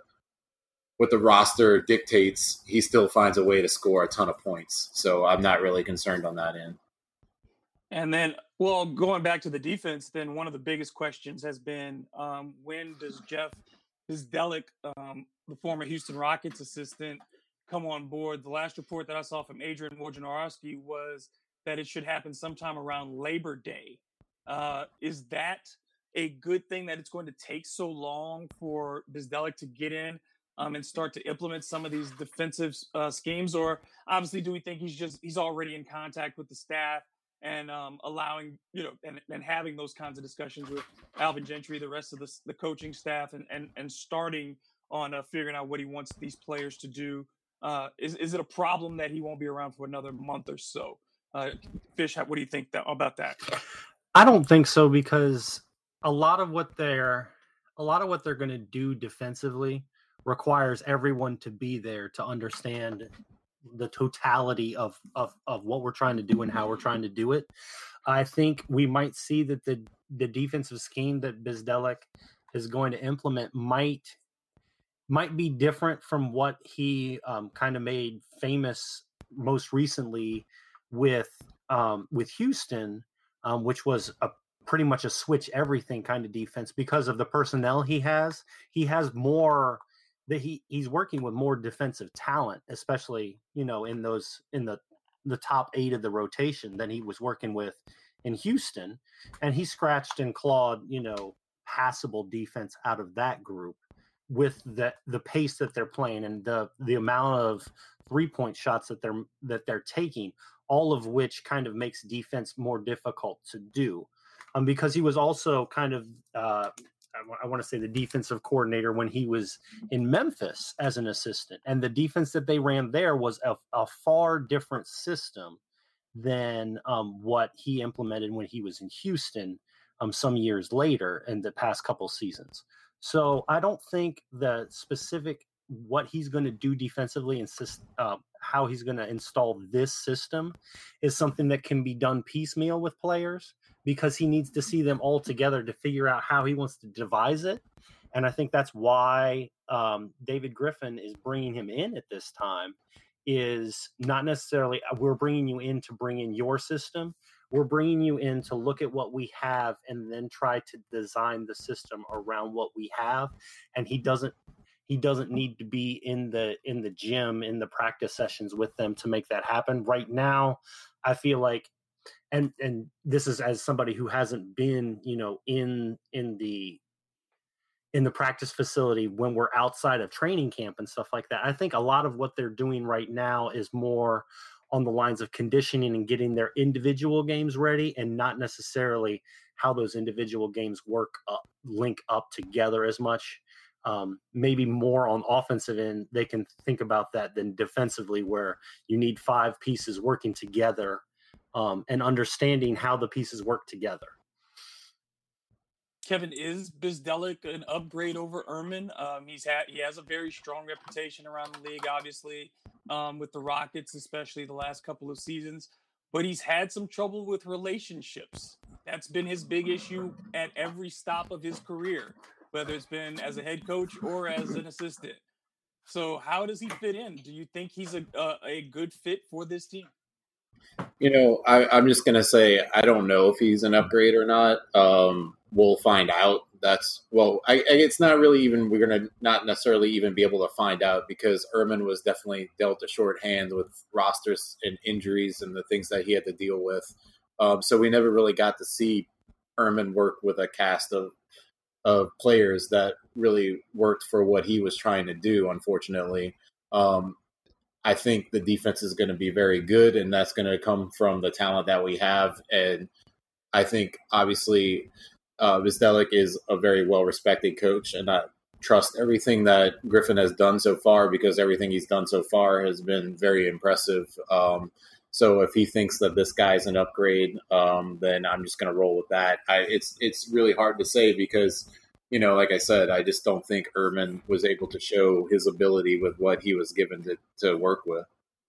roster dictates. He still finds a way to score a ton of points. So I'm not really concerned on that end. And then, well, going back to the defense, then one of the biggest questions has been when does Jeff Bzdelik, the former Houston Rockets assistant, come on board? The last report that I saw from Adrian Wojnarowski was that it should happen sometime around Labor Day. Is that a good thing that it's going to take so long for Bzdelik to get in and start to implement some of these defensive schemes? Or obviously, do we think he's already in contact with the staff and allowing, and having those kinds of discussions with Alvin Gentry, the rest of the coaching staff, and starting on figuring out what he wants these players to do? Is it a problem that he won't be around for another month or so? Fish, what do you think about that? I don't think so, because a lot of what they're going to do defensively requires everyone to be there to understand the totality of what we're trying to do and how we're trying to do it. I think we might see that the defensive scheme that Bzdelik is going to implement might be different from what he kind of made famous most recently with Houston, which was pretty much a switch everything kind of defense because of the personnel he has. He has more that he's working with more defensive talent, especially, in the top 8 of the rotation than he was working with in Houston. And he scratched and clawed, passable defense out of that group with the pace that they're playing and the amount of 3-point shots that they're taking, all of which kind of makes defense more difficult to do. Because he was also kind of, I want to say, the defensive coordinator when he was in Memphis as an assistant. And the defense that they ran there was a far different system than what he implemented when he was in Houston some years later in the past couple seasons. So I don't think the specific what he's going to do defensively and how he's going to install this system is something that can be done piecemeal with players, because he needs to see them all together to figure out how he wants to devise it. And I think that's why David Griffin is bringing him in at this time, is not necessarily we're bringing you in to bring in your system. We're bringing you in to look at what we have and then try to design the system around what we have. And he doesn't need to be in the gym, in the practice sessions with them to make that happen. Right now, I feel like, and this is as somebody who hasn't been, in the practice facility when we're outside of training camp and stuff like that. I think a lot of what they're doing right now is more on the lines of conditioning and getting their individual games ready, and not necessarily how those individual games link up together as much. Maybe more on offensive end, they can think about that than defensively, where you need 5 pieces working together and understanding how the pieces work together. Kevin, is Bzdelik an upgrade over Ehrman? He has a very strong reputation around the league, obviously, with the Rockets, especially the last couple of seasons. But he's had some trouble with relationships. That's been his big issue at every stop of his career, whether it's been as a head coach or as an assistant. So how does he fit in? Do you think he's a good fit for this team? I'm just going to say I don't know if he's an upgrade or not. We'll find out. It's not really even, we're going to not necessarily even be able to find out, because Ehrman was definitely dealt a short hand with rosters and injuries and the things that he had to deal with. So we never really got to see Ehrman work with a cast of players that really worked for what he was trying to do, unfortunately. I think the defense is going to be very good, and that's going to come from the talent that we have. And I think, obviously, Bzdelik is a very well-respected coach, and I trust everything that Griffin has done so far, because everything he's done so far has been very impressive. So if he thinks that this guy's an upgrade, then I'm just going to roll with that. It's really hard to say, because like I said, I just don't think Ehrman was able to show his ability with what he was given to work with.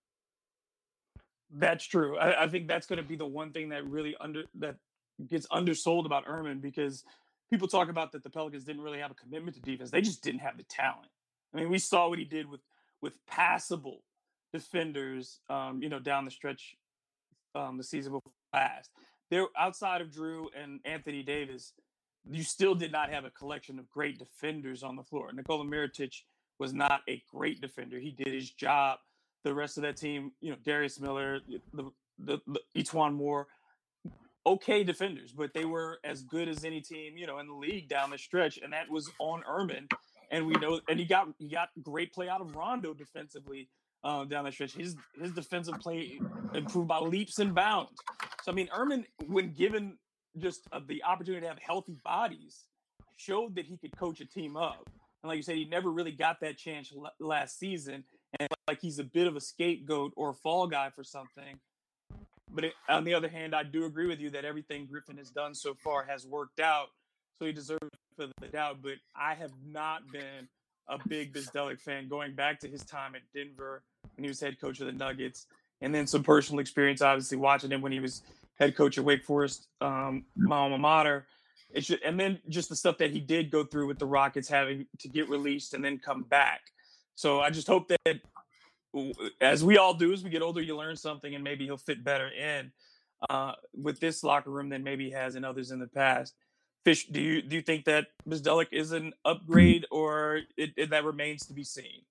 That's true. I think that's going to be the one thing that really that gets undersold about Ehrman, because people talk about that the Pelicans didn't really have a commitment to defense. They just didn't have the talent. I mean, we saw what he did with passable defenders, down the stretch the season before last. There, outside of Drew and Anthony Davis, you still did not have a collection of great defenders on the floor. Nikola Mirotic was not a great defender. He did his job. The rest of that team, Darius Miller, the Etuan Moore, okay defenders, but they were as good as any team, in the league down the stretch, and that was on Ehrman. And we know, and he got great play out of Rondo defensively down the stretch. His defensive play improved by leaps and bounds. So I mean, Ehrman, when given just the opportunity to have healthy bodies, showed that he could coach a team up. And like you said, he never really got that chance last season. And like he's a bit of a scapegoat or a fall guy for something. But on the other hand, I do agree with you that everything Griffin has done so far has worked out. So he deserves for the doubt. But I have not been a big Bzdelik fan going back to his time at Denver when he was head coach of the Nuggets. And then some personal experience, obviously, watching him when he was head coach at Wake Forest, my alma mater. And then just the stuff that he did go through with the Rockets, having to get released and then come back. So I just hope that, as we all do, as we get older, you learn something, and maybe he'll fit better in with this locker room than maybe he has in others in the past. Fish, do you think that Bzdelik is an upgrade, or that remains to be seen?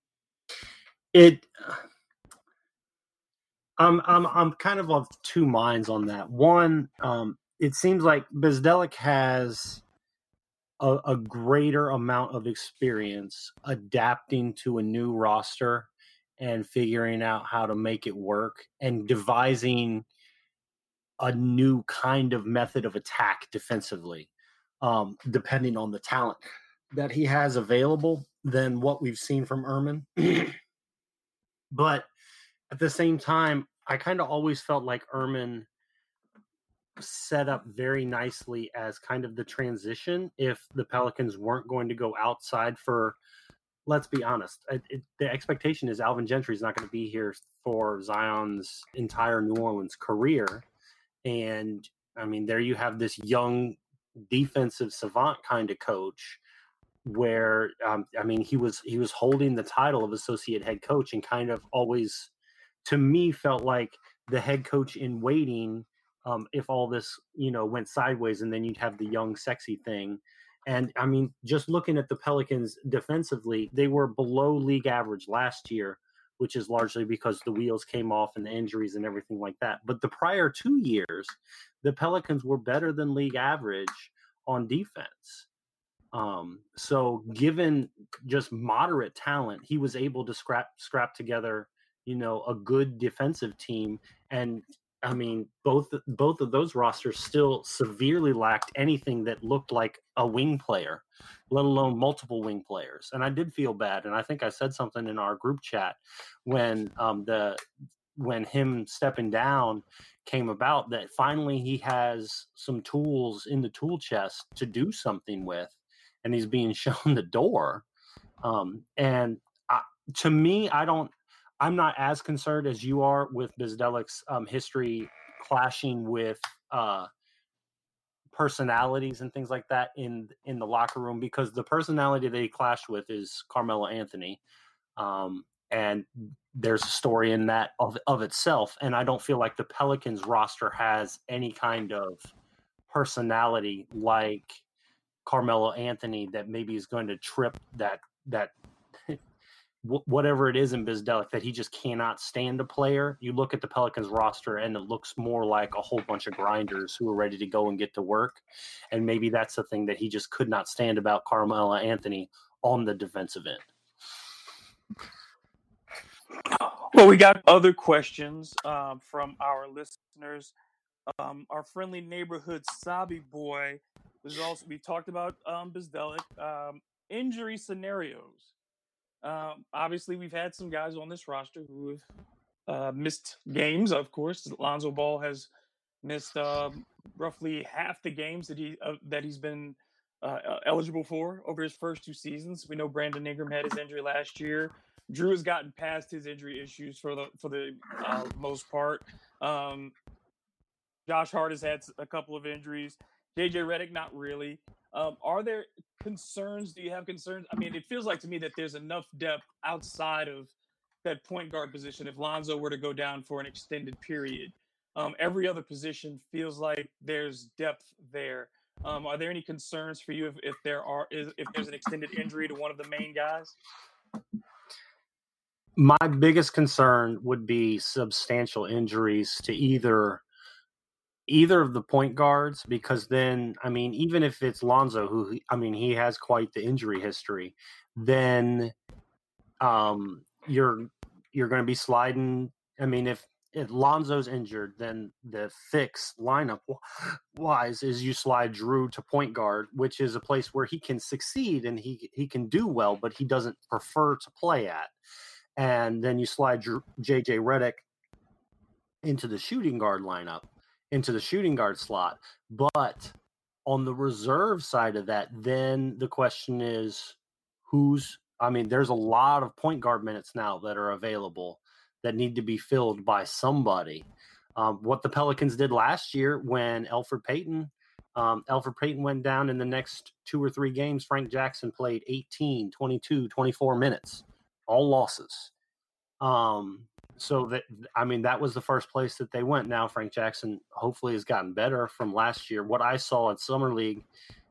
I'm kind of two minds on that. One, it seems like Bzdelik has a greater amount of experience adapting to a new roster and figuring out how to make it work and devising a new kind of method of attack defensively, depending on the talent that he has available than what we've seen from Ehrman. But at the same time, I kind of always felt like Ehrman set up very nicely as kind of the transition if the Pelicans weren't going to go outside for, let's be honest, the expectation is Alvin Gentry is not going to be here for Zion's entire New Orleans career. And I mean, there you have this young defensive savant kind of coach where, he was holding the title of associate head coach and kind of always, to me, felt like the head coach in waiting, if all this, went sideways, and then you'd have the young, sexy thing. And I mean, just looking at the Pelicans defensively, they were below league average last year, which is largely because the wheels came off and the injuries and everything like that. But the prior 2 years, the Pelicans were better than league average on defense. So given just moderate talent, he was able to scrap together, a good defensive team. And I mean, both of those rosters still severely lacked anything that looked like a wing player, let alone multiple wing players. And I did feel bad. And I think I said something in our group chat when him stepping down came about, that finally he has some tools in the tool chest to do something with, and he's being shown the door. To me, I'm not as concerned as you are with Bzdelik's history clashing with personalities and things like that in the locker room, because the personality that he clashed with is Carmelo Anthony. And there's a story in that of itself. And I don't feel like the Pelicans roster has any kind of personality like Carmelo Anthony that maybe is going to trip that whatever it is in Bzdelik, that he just cannot stand a player. You look at the Pelicans roster and it looks more like a whole bunch of grinders who are ready to go and get to work. And maybe that's the thing that he just could not stand about Carmelo Anthony on the defensive end. Well, we got other questions from our listeners. Our friendly neighborhood Sabi boy was also, we talked about Bzdelik, injury scenarios. Obviously, we've had some guys on this roster who have missed games. Of course, Lonzo Ball has missed roughly half the games that he's been eligible for over his first 2 seasons. We know Brandon Ingram had his injury last year. Drew has gotten past his injury issues for the most part. Josh Hart has had a couple of injuries. JJ Redick, not really. Are there concerns? Do you have concerns? I mean, it feels like to me that there's enough depth outside of that point guard position if Lonzo were to go down for an extended period. Every other position feels like there's depth there. Are there any concerns for you if there's an extended injury to one of the main guys? My biggest concern would be substantial injuries to either of the point guards, because then, I mean, even if it's Lonzo, who, I mean, he has quite the injury history, then you're going to be sliding. I mean, if Lonzo's injured, then the fix lineup wise is you slide Drew to point guard, which is a place where he can succeed and he can do well, but he doesn't prefer to play at. And then you slide JJ Redick into the shooting guard lineup, into the shooting guard slot. But on the reserve side of that, then the question is there's a lot of point guard minutes now that are available that need to be filled by somebody. What the Pelicans did last year when Elfrid Payton went down in the next 2 or 3 games, Frank Jackson played 18, 22, 24 minutes, all losses. So that was the first place that they went. Now Frank Jackson hopefully has gotten better from last year. What I saw at Summer League,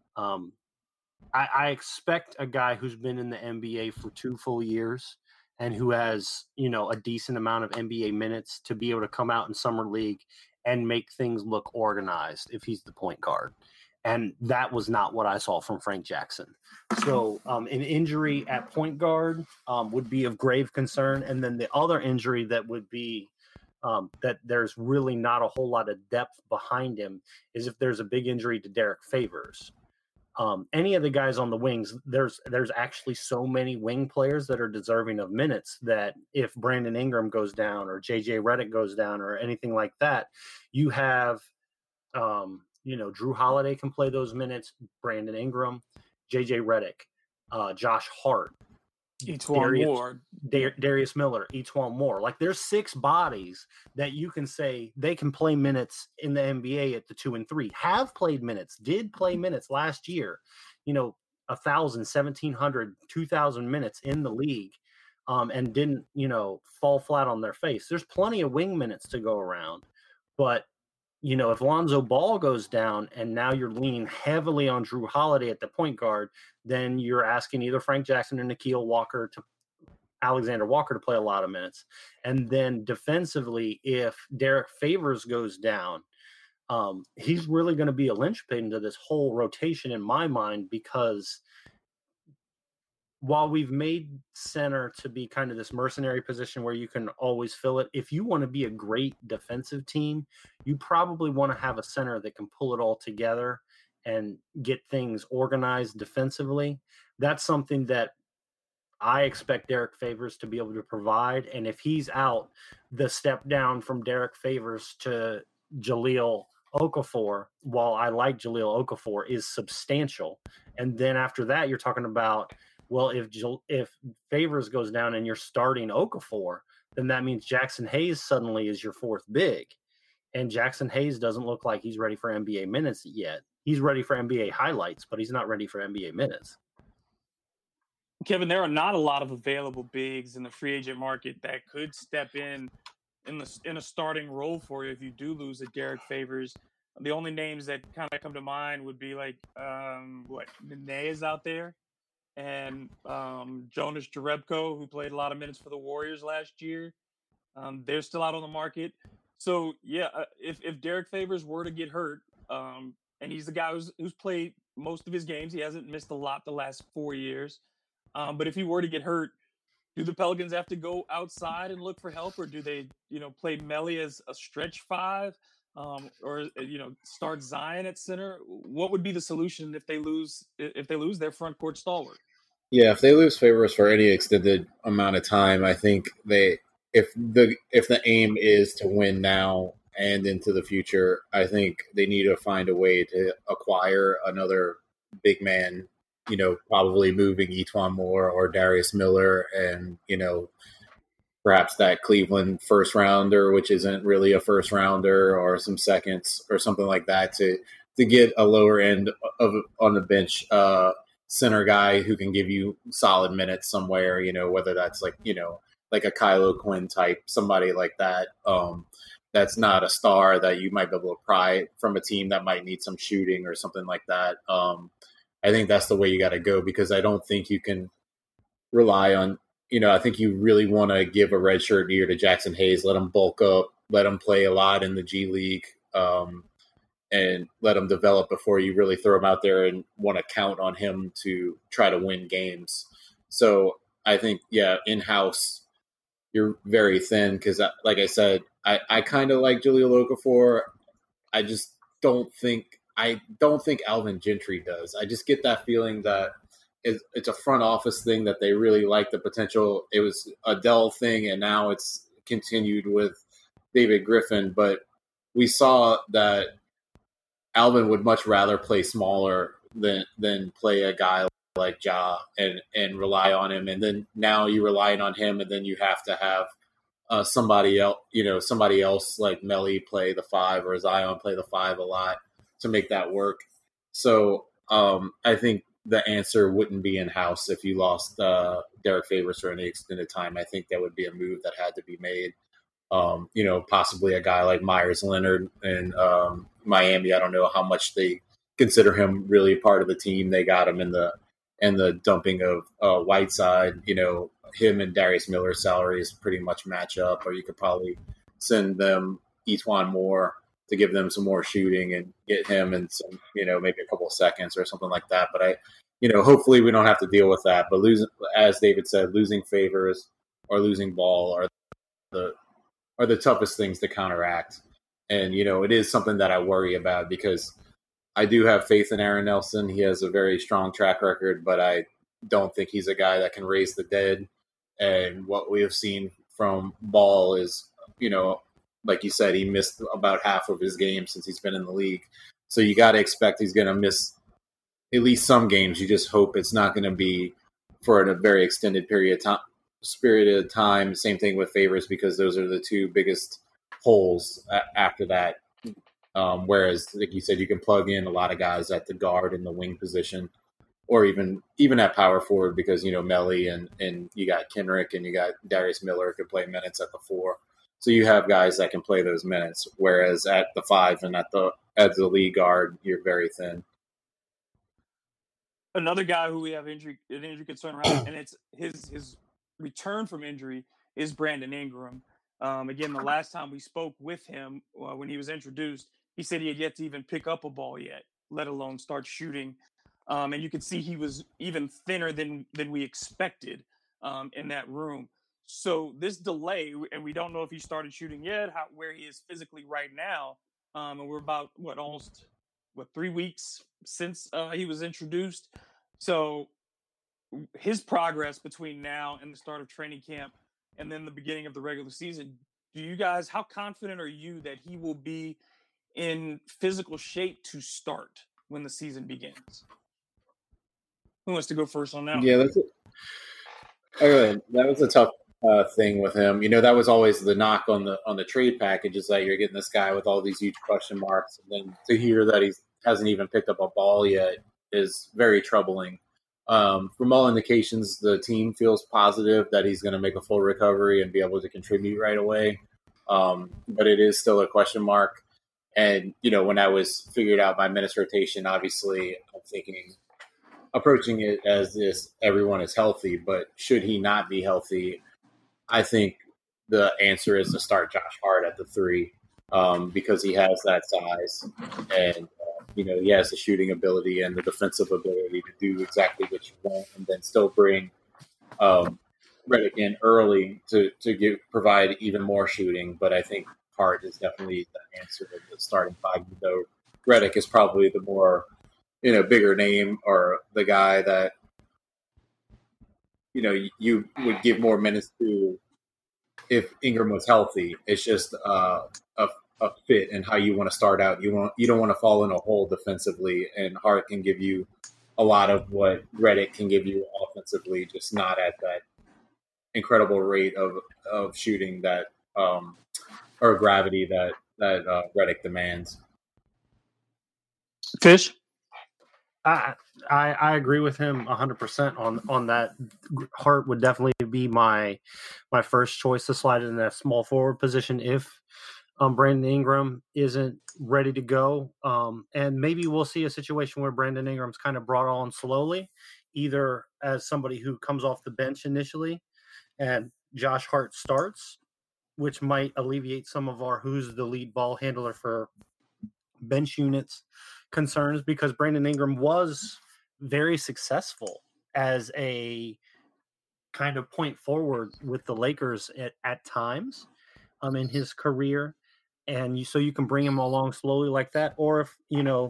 I expect a guy who's been in the NBA for 2 full years and who has, a decent amount of NBA minutes to be able to come out in Summer League and make things look organized if he's the point guard. And that was not what I saw from Frank Jackson. So an injury at point guard would be of grave concern. And then the other injury that would be that there's really not a whole lot of depth behind him is if there's a big injury to Derek Favors. Any of the guys on the wings, there's actually so many wing players that are deserving of minutes that if Brandon Ingram goes down or JJ Redick goes down or anything like that, you have Drew Holiday can play those minutes, Brandon Ingram, JJ Redick, Josh Hart, Darius Miller, Etuan Moore. Like there's 6 bodies that you can say they can play minutes in the NBA at the 2 and 3. Have played minutes, did play minutes last year. 1,000, 1,700, 2,000 minutes in the league, and didn't fall flat on their face. There's plenty of wing minutes to go around, but if Lonzo Ball goes down and now you're leaning heavily on Drew Holiday at the point guard, then you're asking either Frank Jackson or Alexander Walker to play a lot of minutes. And then defensively, if Derek Favors goes down, he's really going to be a linchpin to this whole rotation in my mind, because while we've made center to be kind of this mercenary position where you can always fill it, if you want to be a great defensive team, you probably want to have a center that can pull it all together and get things organized defensively. That's something that I expect Derek Favors to be able to provide. And if he's out, the step down from Derek Favors to Jahlil Okafor, while I like Jahlil Okafor, is substantial. And then after that, you're talking about, well, if Favors goes down and you're starting Okafor, then that means Jackson Hayes suddenly is your 4th big. And Jackson Hayes doesn't look like he's ready for NBA minutes yet. He's ready for NBA highlights, but he's not ready for NBA minutes. Kevin, there are not a lot of available bigs in the free agent market that could step in a starting role for you if you do lose a Derek Favors. The only names that kind of come to mind would be like Nene is out there, and Jonas Jerebko, who played a lot of minutes for the Warriors last year. They're still out on the market. So, if Derek Favors were to get hurt, and he's the guy who's played most of his games, he hasn't missed a lot the last 4 years. But if he were to get hurt, do the Pelicans have to go outside and look for help, or do they, play Melli as a stretch 5, or start Zion at center? What would be the solution if they lose their front court stalwart? Yeah, if they lose Favors for any extended amount of time, I think if the aim is to win now and into the future, I think they need to find a way to acquire another big man, probably moving Etuan Moore or Darius Miller and, perhaps that Cleveland first rounder, which isn't really a first rounder, or some seconds or something like that to get a lower end of on the bench center guy who can give you solid minutes somewhere, whether that's like a Kylo Quinn type, somebody like that. That's not a star that you might be able to pry from a team that might need some shooting or something like that. I think that's the way you got to go, because I don't think you can rely on, I think you really want to give a redshirt year to Jackson Hayes, let him bulk up, let him play a lot in the G League, and let him develop before you really throw him out there and want to count on him to try to win games. So I think, in-house, you're very thin because, like I said, I kind of like Jahlil Okafor. I just don't think Alvin Gentry does. I just get that feeling that it's a front office thing, that they really like the potential. It was a Dell thing, and now it's continued with David Griffin. But we saw that Alvin would much rather play smaller than play a guy like Ja and rely on him. And then now you're relying on him, and then you have to have somebody else like Melly play the 5 or Zion play the 5 a lot to make that work. So I think the answer wouldn't be in-house if you lost Derek Favors for any extended time. I think that would be a move that had to be made. Possibly a guy like Myers Leonard in Miami. I don't know how much they consider him really part of the team. They got him in the dumping of Whiteside. Him and Darius Miller's salaries pretty much match up, or you could probably send them Etuan Moore to give them some more shooting and get him in some, maybe a couple of seconds or something like that. But hopefully we don't have to deal with that. But as David said, losing Favors or losing Ball are the toughest things to counteract. And, it is something that I worry about, because I do have faith in Aaron Nelson. He has a very strong track record, but I don't think he's a guy that can raise the dead. And what we have seen from Ball is, like you said, he missed about half of his games since he's been in the league. So you got to expect he's going to miss at least some games. You just hope it's not going to be for a very extended period of time. Same thing with Favors, because those are the two biggest holes after that. Whereas, like you said, you can plug in a lot of guys at the guard and the wing position, or even at power forward, because, Melly and you got Kenrick and you got Darius Miller could play minutes at the 4. So you have guys that can play those minutes, whereas at the 5 and at the lead guard, you're very thin. Another guy who we have an injury concern around, and it's his return from injury, is Brandon Ingram. Again, the last time we spoke with him, when he was introduced, he said he had yet to even pick up a ball yet, let alone start shooting. And you could see he was even thinner than we expected in that room. So this delay, and we don't know if he started shooting yet, where he is physically right now. And we're about, almost 3 weeks since he was introduced. So his progress between now and the start of training camp and then the beginning of the regular season, how confident are you that he will be in physical shape to start when the season begins? Who wants to go first on that? Yeah, that was a tough thing with him. That was always the knock on the trade package, is that you're getting this guy with all these huge question marks, and then to hear that he hasn't even picked up a ball yet is very troubling. From all indications, the team feels positive that he's going to make a full recovery and be able to contribute right away. But it is still a question mark. And, when I was figured out my minutes rotation, obviously I'm approaching it as this, everyone is healthy, but should he not be healthy, I think the answer is to start Josh Hart at the 3, because he has that size and, he has the shooting ability and the defensive ability to do exactly what you want, and then still bring Redick in early to provide even more shooting. But I think Hart is definitely the answer to the starting 5, though Redick is probably the more, bigger name, or the guy that, you would give more minutes to if Ingram was healthy. It's just a fit and how you want to start out. You don't want to fall in a hole defensively, and Hart can give you a lot of what Redick can give you offensively, just not at that incredible rate of shooting that or gravity that Redick demands. Fish? I agree with him 100% on that. Hart would definitely be my first choice to slide in that small forward position if Brandon Ingram isn't ready to go. And maybe we'll see a situation where Brandon Ingram's kind of brought on slowly, either as somebody who comes off the bench initially and Josh Hart starts, which might alleviate some of our who's the lead ball handler for bench units concerns, because Brandon Ingram was very successful as a kind of point forward with the Lakers at times in his career. And so you can bring him along slowly like that. Or if,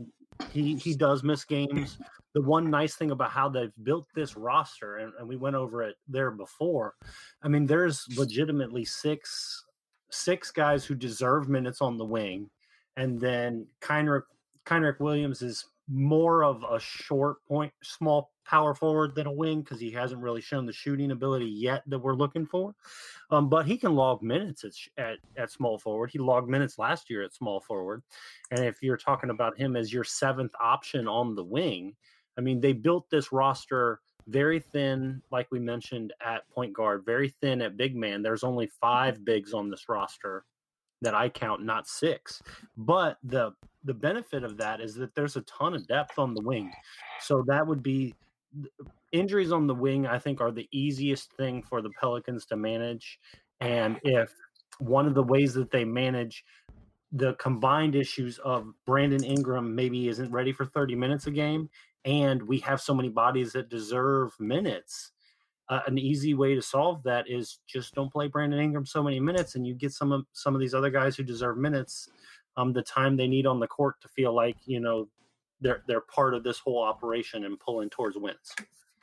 he does miss games. The one nice thing about how they've built this roster, and we went over it there before, I mean, there's legitimately six guys who deserve minutes on the wing. And then Kenrich Williams is more of a short point, small power forward than a wing, because he hasn't really shown the shooting ability yet that we're looking for. But he can log minutes at small forward. He logged minutes last year at small forward. And if you're talking about him as your seventh option on the wing, I mean, they built this roster very thin, like we mentioned, at point guard, very thin at big man. There's only 5 bigs on this roster that I count, not 6. But the benefit of that is that there's a ton of depth on the wing. So that would be injuries on the wing, I think, are the easiest thing for the Pelicans to manage. And if one of the ways that they manage the combined issues of Brandon Ingram maybe isn't ready for 30 minutes a game, and we have so many bodies that deserve minutes, an easy way to solve that is just don't play Brandon Ingram so many minutes, and you get some of these other guys who deserve minutes the time they need on the court to feel like they're part of this whole operation and pulling towards wins.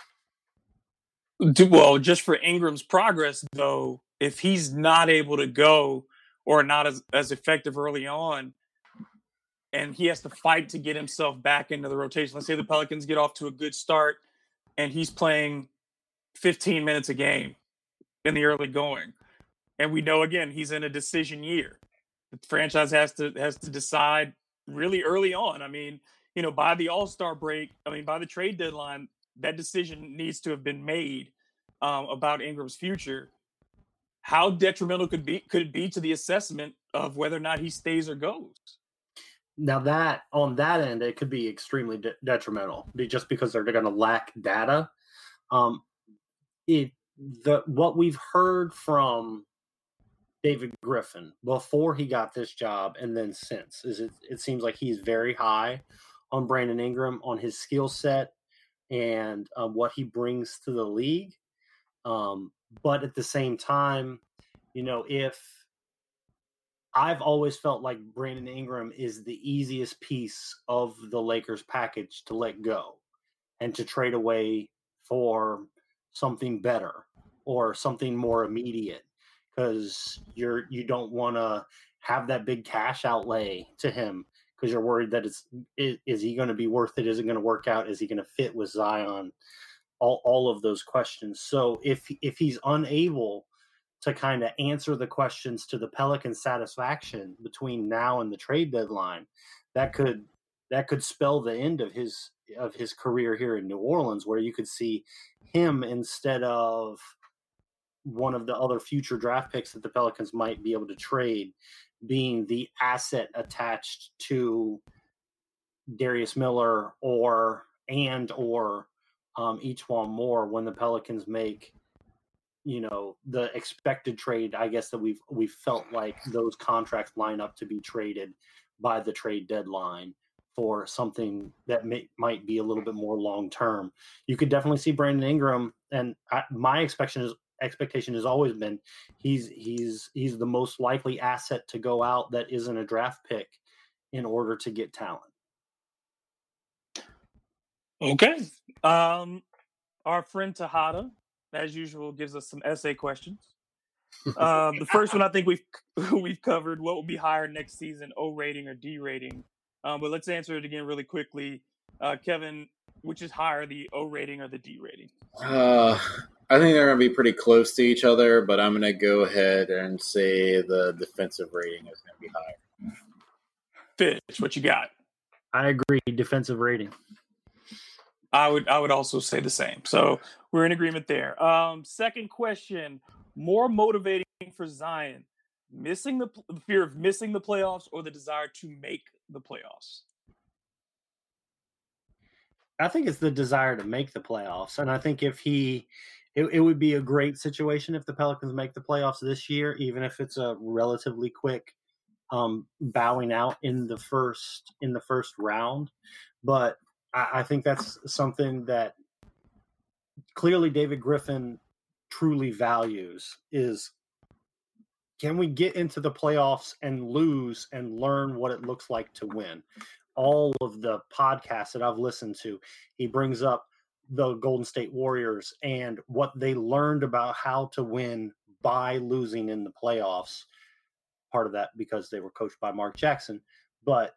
Well, just for Ingram's progress, though, if he's not able to go or not as effective early on, and he has to fight to get himself back into the rotation. Let's say the Pelicans get off to a good start and he's playing 15 minutes a game in the early going. And we know, again, he's in a decision year. The franchise has to decide really early on. I mean, by the All-Star break, by the trade deadline, that decision needs to have been made about Ingram's future. How detrimental could it be to the assessment of whether or not he stays or goes? Now that on that end, it could be extremely detrimental, just because they're going to lack data. What we've heard from David Griffin before he got this job and then since is it seems like he's very high on Brandon Ingram, on his skill set and what he brings to the league. But at the same time, if I've always felt like Brandon Ingram is the easiest piece of the Lakers package to let go and to trade away for something better or something more immediate, because you don't want to have that big cash outlay to him because you're worried that is he going to be worth it? Is it going to work out? Is he going to fit with Zion? All of those questions. So if he's unable to kind of answer the questions to the Pelicans' satisfaction between now and the trade deadline, that could spell the end of his career here in New Orleans, where you could see him instead of one of the other future draft picks that the Pelicans might be able to trade, being the asset attached to Darius Miller or E'Twaun Moore when the Pelicans make the expected trade, I guess, that we've felt like those contracts line up to be traded by the trade deadline for something that might be a little bit more long term. You could definitely see Brandon Ingram, and my expectation has always been he's the most likely asset to go out that isn't a draft pick in order to get talent. Okay. Our friend Tejada, as usual, gives us some essay questions. The first one I think we've covered. What will be higher next season, O rating or D rating? But let's answer it again really quickly. Kevin, which is higher, the O rating or the D rating? I think they're going to be pretty close to each other, but I'm going to go ahead and say the defensive rating is going to be higher. Fish, what you got? I agree. Defensive rating. I would also say the same. So we're in agreement there. Second question: more motivating for Zion, missing the fear of missing the playoffs or the desire to make the playoffs? I think it's the desire to make the playoffs, and I think if it would be a great situation if the Pelicans make the playoffs this year, even if it's a relatively quick bowing out in the first round. But I think that's something that clearly David Griffin truly values is, can we get into the playoffs and lose and learn what it looks like to win? All of the podcasts that I've listened to, he brings up the Golden State Warriors and what they learned about how to win by losing in the playoffs. Part of that because they were coached by Mark Jackson, but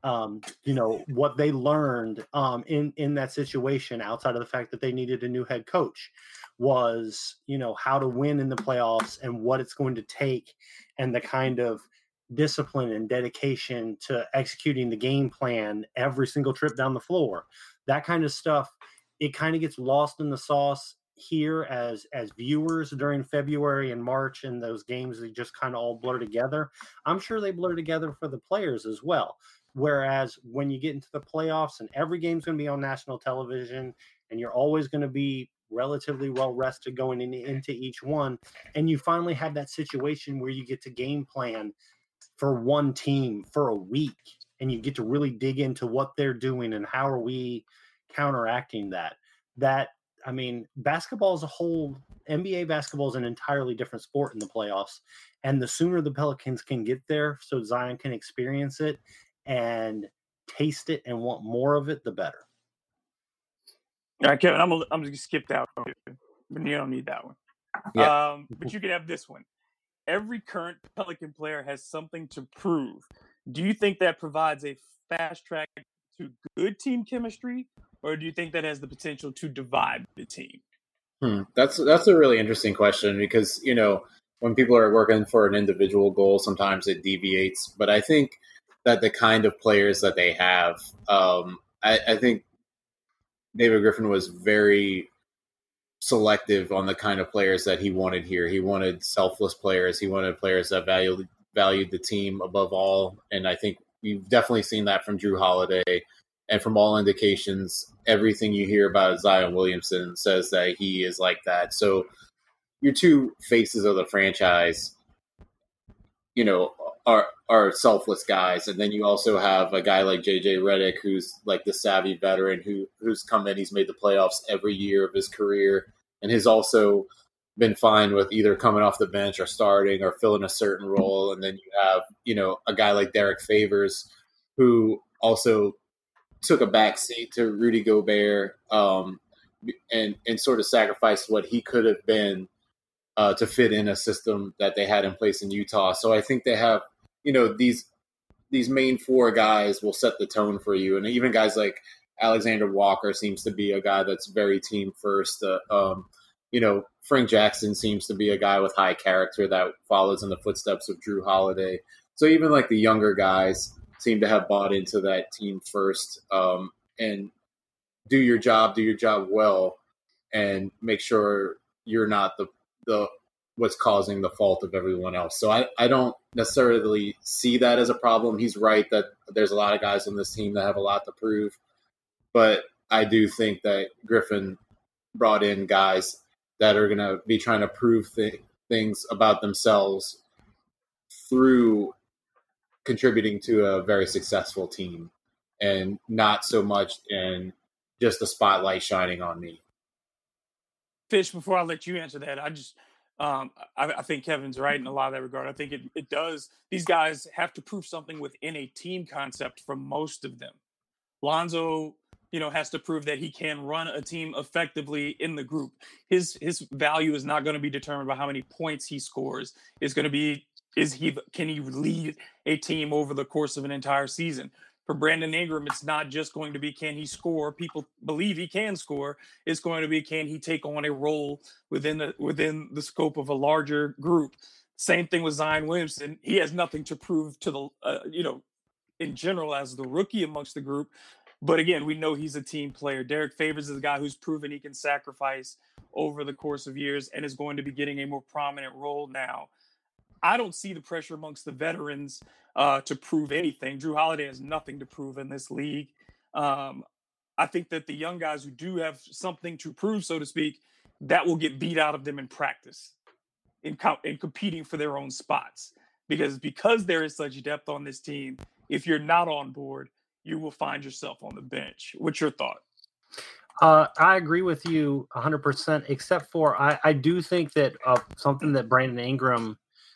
what they learned in that situation, outside of the fact that they needed a new head coach, was how to win in the playoffs and what it's going to take, and the kind of discipline and dedication to executing the game plan every single trip down the floor. That kind of stuff, it kind of gets lost in the sauce here as viewers during February and March, and those games, they just kind of all blur together. I'm sure they blur together for the players as well. Whereas when you get into the playoffs and every game's going to be on national television and you're always going to be relatively well rested going into each one, and you finally have that situation where you get to game plan for one team for a week and you get to really dig into what they're doing and how are we counteracting that. I mean, basketball as a whole, NBA basketball is an entirely different sport in the playoffs. And the sooner the Pelicans can get there so Zion can experience it and taste it and want more of it, the better. All right, Kevin, I'm going to skip that one. But you don't need that one. Yeah. But you can have this one. Every current Pelican player has something to prove. Do you think that provides a fast track to good team chemistry, or do you think that has the potential to divide the team? That's a really interesting question because, when people are working for an individual goal, sometimes it deviates. But I think that the kind of players that they have, I think David Griffin was very selective on the kind of players that he wanted here. He wanted selfless players. He wanted players that valued the team above all. And I think you've definitely seen that from Jrue Holiday. And from all indications, everything you hear about Zion Williamson says that he is like that. So your two faces of the franchise, are selfless guys. And then you also have a guy like JJ Redick, who's like the savvy veteran who's come in. He's made the playoffs every year of his career and has also been fine with either coming off the bench or starting or filling a certain role. And then you have, a guy like Derek Favors, who also took a backseat to Rudy Gobert and sort of sacrificed what he could have been to fit in a system that they had in place in Utah. So I think they have, these main four guys will set the tone for you. And even guys like Alexander Walker seems to be a guy that's very team first. Frank Jackson seems to be a guy with high character that follows in the footsteps of Jrue Holiday. So even like the younger guys seem to have bought into that team first, and do your job well, and make sure you're not the what's causing the fault of everyone else. So I don't necessarily see that as a problem. He's right that there's a lot of guys on this team that have a lot to prove, but I do think that Griffin brought in guys that are going to be trying to prove things about themselves through contributing to a very successful team, and not so much in just the spotlight shining on me. Fish, before I let you answer that, I think Kevin's right in a lot of that regard. I think it does. These guys have to prove something within a team concept for most of them. Lonzo, has to prove that he can run a team effectively in the group. His value is not going to be determined by how many points he scores. It's going to be, can he lead a team over the course of an entire season? For Brandon Ingram, it's not just going to be can he score. People believe he can score. It's going to be can he take on a role within the scope of a larger group. Same thing with Zion Williamson. He has nothing to prove to the in general as the rookie amongst the group. But again, we know he's a team player. Derek Favors is a guy who's proven he can sacrifice over the course of years and is going to be getting a more prominent role now. I don't see the pressure amongst the veterans to prove anything. Jrue Holiday has nothing to prove in this league. I think that the young guys who do have something to prove, so to speak, that will get beat out of them in practice, in competing for their own spots. Because there is such depth on this team, if you're not on board, you will find yourself on the bench. What's your thought? I agree with you 100%, except for I do think that something that Brandon Ingram,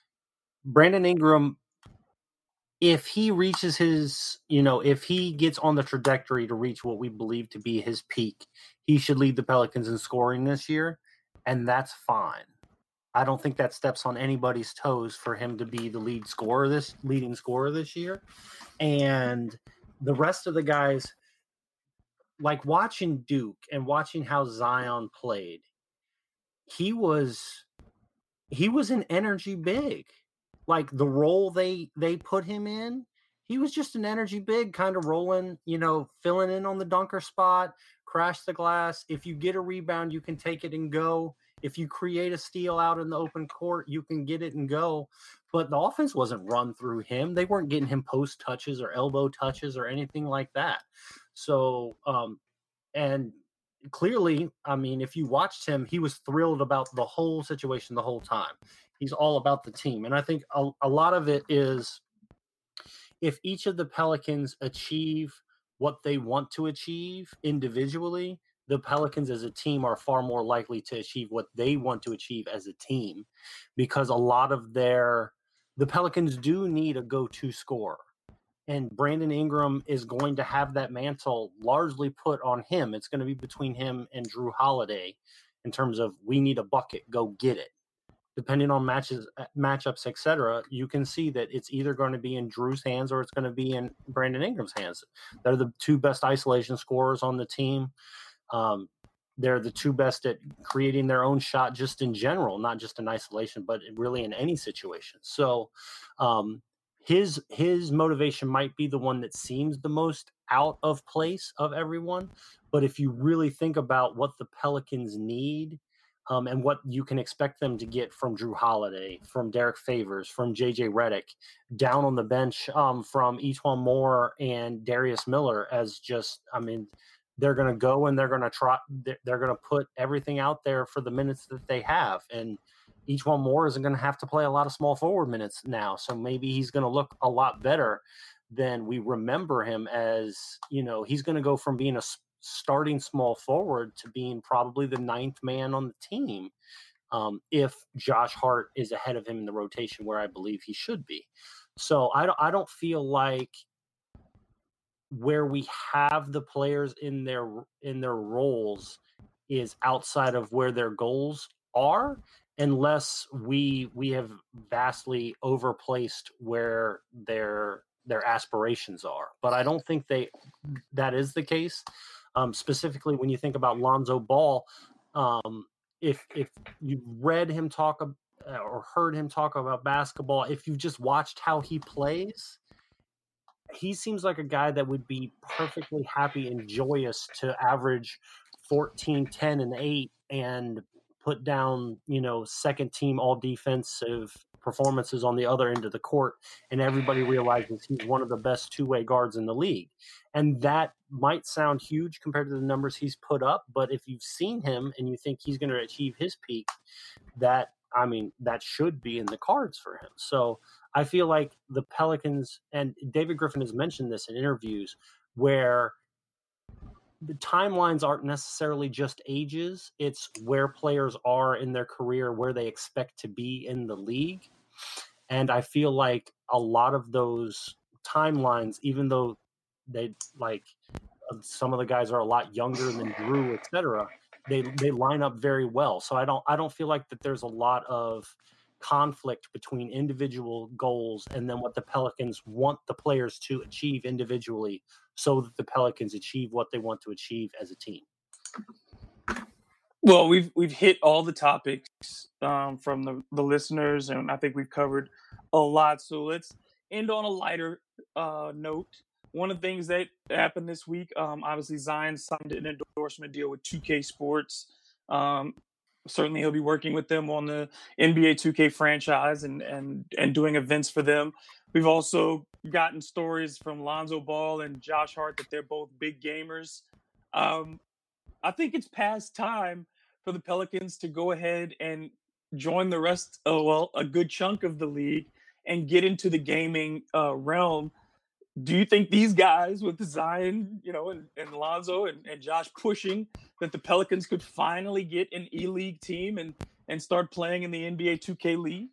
if he reaches his, if he gets on the trajectory to reach what we believe to be his peak, he should lead the Pelicans in scoring this year, and that's fine. I don't think that steps on anybody's toes for him to be the leading scorer this year. And the rest of the guys, like watching Duke and watching how Zion played, he was an energy big. Like the role they put him in, he was just an energy big, kind of rolling, filling in on the dunker spot, crash the glass. If you get a rebound, you can take it and go. If you create a steal out in the open court, you can get it and go. But the offense wasn't run through him. They weren't getting him post touches or elbow touches or anything like that. So, and clearly, I mean, if you watched him, he was thrilled about the whole situation the whole time. He's all about the team. And I think a lot of it is if each of the Pelicans achieve what they want to achieve individually, the Pelicans as a team are far more likely to achieve what they want to achieve as a team, because a lot of the Pelicans do need a go-to scorer. And Brandon Ingram is going to have that mantle largely put on him. It's going to be between him and Jrue Holiday in terms of we need a bucket, go get it. Depending on matchups, etc., you can see that it's either going to be in Jrue's hands or it's going to be in Brandon Ingram's hands. They're the two best isolation scorers on the team. They're the two best at creating their own shot just in general, not just in isolation, but really in any situation. So his motivation might be the one that seems the most out of place of everyone. But if you really think about what the Pelicans need, and what you can expect them to get from Jrue Holiday, from Derek Favors, from JJ Redick, down on the bench from E'Twaun Moore and Darius Miller, as just, I mean, they're going to go and they're going to try, they're going to put everything out there for the minutes that they have. And E'Twaun Moore isn't going to have to play a lot of small forward minutes now. So maybe he's going to look a lot better than we remember him as. He's going to go from being a starting small forward to being probably the ninth man on the team, if Josh Hart is ahead of him in the rotation where I believe he should be. So I don't feel like where we have the players in their roles is outside of where their goals are, unless we have vastly overplaced where their aspirations are. But I don't think that is the case. Specifically, when you think about Lonzo Ball, if you've read him talk or heard him talk about basketball, if you've just watched how he plays, he seems like a guy that would be perfectly happy and joyous to average 14, 10, and 8 and put down, second team all defensive performances on the other end of the court, and everybody realizes he's one of the best two-way guards in the league. And that might sound huge compared to the numbers he's put up, but if you've seen him and you think he's going to achieve his peak, that should be in the cards for him. So I feel like the Pelicans, and David Griffin has mentioned this in interviews, where the timelines aren't necessarily just ages. It's where players are in their career, where they expect to be in the league. And I feel like a lot of those timelines, even though they some of the guys are a lot younger than Jrue, et cetera, they line up very well. So I don't feel like that there's a lot of conflict between individual goals and then what the Pelicans want the players to achieve individually so that the Pelicans achieve what they want to achieve as a team. Well, we've hit all the topics from the listeners, and I think we've covered a lot. So let's end on a lighter note. One of the things that happened this week, obviously Zion signed an endorsement deal with 2K Sports. Certainly he'll be working with them on the NBA 2K franchise and doing events for them. We've also gotten stories from Lonzo Ball and Josh Hart that they're both big gamers. I think it's past time for the Pelicans to go ahead and join the rest of, a good chunk of the league and get into the gaming realm. Do you think these guys with Zion, and Lonzo and Josh pushing that the Pelicans could finally get an E-League team and start playing in the NBA 2K League?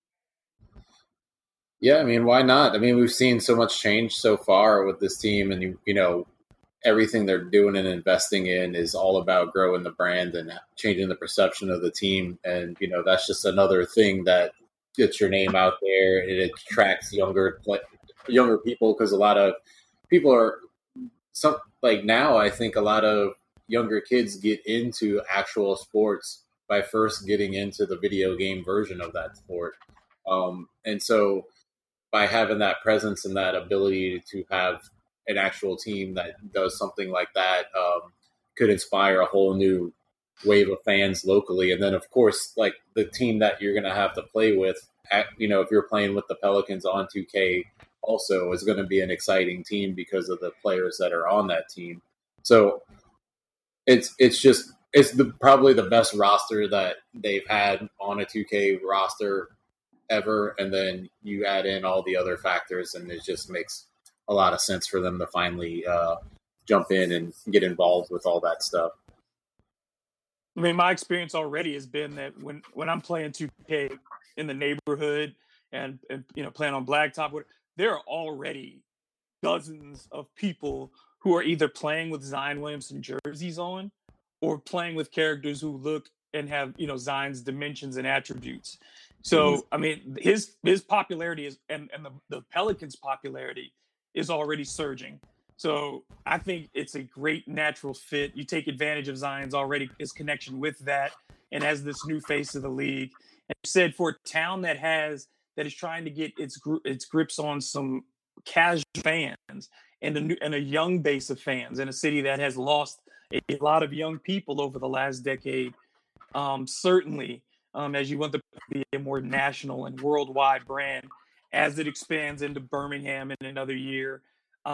Yeah, I mean, why not? I mean, we've seen so much change so far with this team, and everything they're doing and investing in is all about growing the brand and changing the perception of the team. And, that's just another thing that gets your name out there. It attracts younger people because a lot of people now I think a lot of younger kids get into actual sports by first getting into the video game version of that sport. And so by having that presence and that ability to have an actual team that does something like that could inspire a whole new wave of fans locally. And then, of course, like the team that you're going to have to play with, if you're playing with the Pelicans on 2K also is going to be an exciting team because of the players that are on that team. So it's probably the best roster that they've had on a 2K roster ever. And then you add in all the other factors and it just makes a lot of sense for them to finally jump in and get involved with all that stuff. I mean, my experience already has been that when I'm playing 2K in the neighborhood and playing on Blacktop, there are already dozens of people who are either playing with Zion Williamson jerseys on or playing with characters who look and have, Zion's dimensions and attributes. So, I mean, his popularity is and the Pelicans' popularity is already surging. So I think it's a great natural fit. You take advantage of Zion's his connection with that and as this new face of the league. And you said for a town that is trying to get its grips on some casual fans and a young base of fans in a city that has lost a lot of young people over the last decade. Certainly, as you want to be a more national and worldwide brand, as it expands into Birmingham in another year,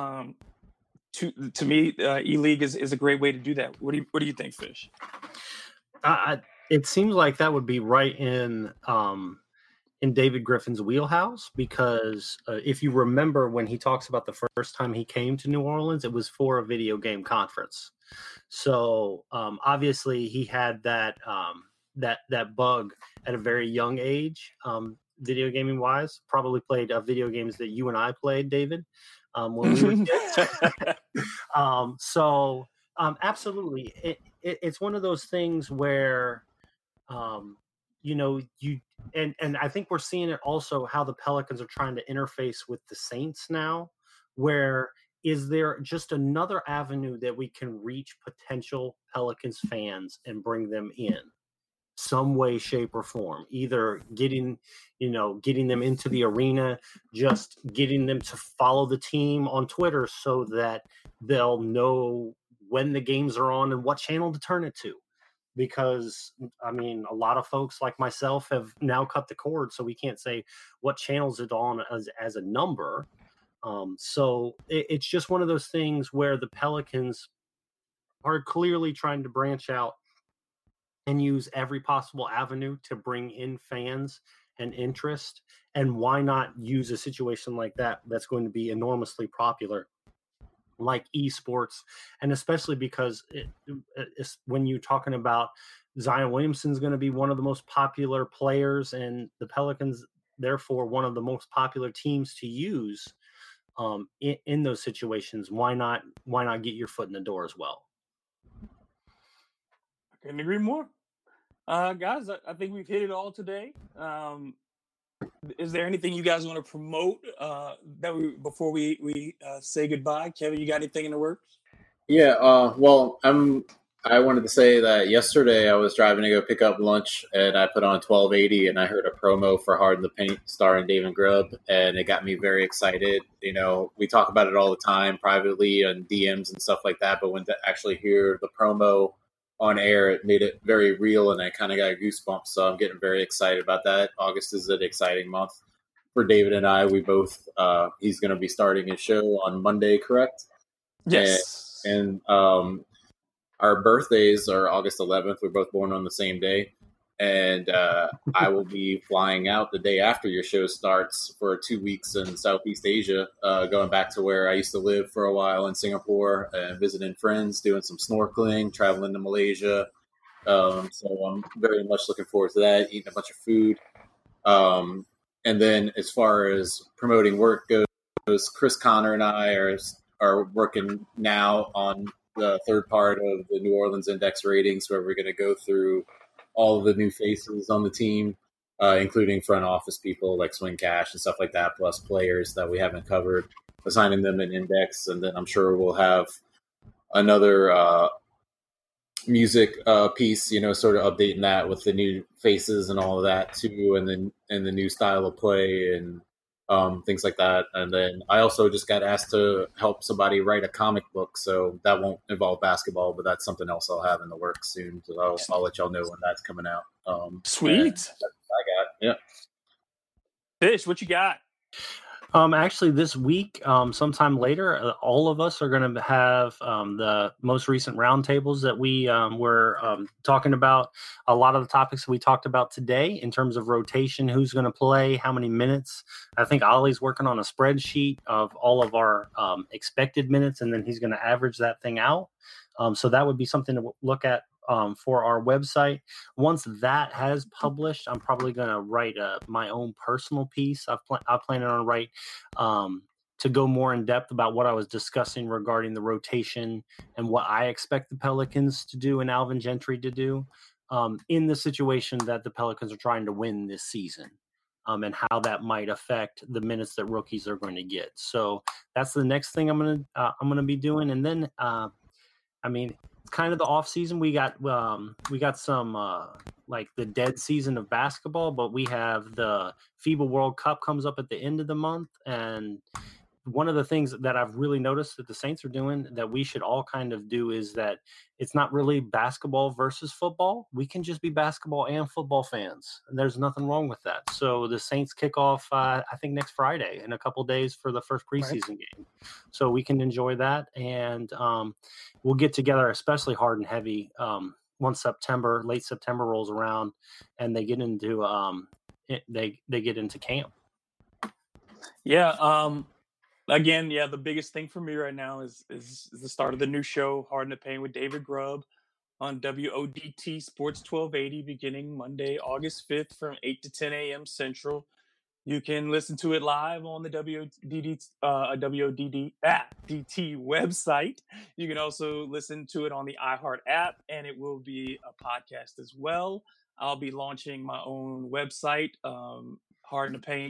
to me, E-League is a great way to do that. What do you think, Fish? It seems like that would be right in David Griffin's wheelhouse because if you remember when he talks about the first time he came to New Orleans, it was for a video game conference. So obviously he had that bug at a very young age, video gaming wise. Probably played video games that you and I played, David, when we were kids. So absolutely, it's one of those things where and I think we're seeing it also how the Pelicans are trying to interface with the Saints now, where is there just another avenue that we can reach potential Pelicans fans and bring them in some way, shape, or form, either getting them into the arena, just getting them to follow the team on Twitter so that they'll know when the games are on and what channel to turn it to. Because, I mean, a lot of folks like myself have now cut the cord, so we can't say what channels it's on as a number. So it's just one of those things where the Pelicans are clearly trying to branch out and use every possible avenue to bring in fans and interest. And why not use a situation like that that's going to be enormously popular, like esports, and especially because when you're talking about Zion Williamson's going to be one of the most popular players and the Pelicans, therefore, one of the most popular teams to use in those situations, why not get your foot in the door as well? I couldn't agree more. Guys, I think we've hit it all today. Is there anything you guys want to promote before we say goodbye? Kevin, you got anything in the works? Yeah, well, I wanted to say that yesterday I was driving to go pick up lunch, and I put on 1280, and I heard a promo for Hard in the Paint starring David Grubb, and it got me very excited. You know, we talk about it all the time privately on DMs and stuff like that, but when to actually hear the promo on air, it made it very real, and I kind of got goosebumps. So I'm getting very excited about that. August is an exciting month for David and I. We both he's going to be starting his show on Monday, correct? Yes. And our birthdays are August 11th. We're both born on the same day. And I will be flying out the day after your show starts for 2 weeks in Southeast Asia, going back to where I used to live for a while in Singapore, and visiting friends, doing some snorkeling, traveling to Malaysia. So I'm very much looking forward to that, eating a bunch of food. And then as far as promoting work goes, Chris Connor and I are working now on the third part of the New Orleans Index ratings, where we're going to go through all of the new faces on the team, including front office people like Swing Cash and stuff like that, plus players that we haven't covered, assigning them an index. And then I'm sure we'll have another music piece, you know, sort of updating that with the new faces and all of that too, and the new style of play and things like that. And then I also just got asked to help somebody write a comic book, so that won't involve basketball, but that's something else I'll have in the works soon. So I'll let y'all know when that's coming out. Sweet. That's what I got. Yeah. Fish, what you got? Actually, this week, sometime later, all of us are going to have the most recent roundtables that we were talking about. A lot of the topics we talked about today in terms of rotation, who's going to play, how many minutes. I think Ollie's working on a spreadsheet of all of our expected minutes, and then he's going to average that thing out. So that would be something to look at for our website. Once that has published, I'm probably going to write my own personal piece. I plan on write to go more in depth about what I was discussing regarding the rotation and what I expect the Pelicans to do and Alvin Gentry to do in the situation that the Pelicans are trying to win this season. And how that might affect the minutes that rookies are going to get. So that's the next thing I'm gonna be doing. And then it's kind of the off season. We got some like the dead season of basketball, but we have the FIBA World Cup comes up at the end of the month. And one of the things that I've really noticed that the Saints are doing that we should all kind of do is that it's not really basketball versus football. We can just be basketball and football fans, and there's nothing wrong with that. So the Saints kick off, I think, next Friday in a couple of days for the first preseason game. So we can enjoy that, and we'll get together, especially hard and heavy, once late September rolls around, and they get into they get into camp. Yeah. Again, the biggest thing for me right now is the start of the new show, Hard in the Paint with David Grubb on WODT Sports 1280, beginning Monday, August 5th from 8 to 10 a.m. Central. You can listen to it live on the WODT website. You can also listen to it on the iHeart app, and it will be a podcast as well. I'll be launching my own website, Hard in the Paint.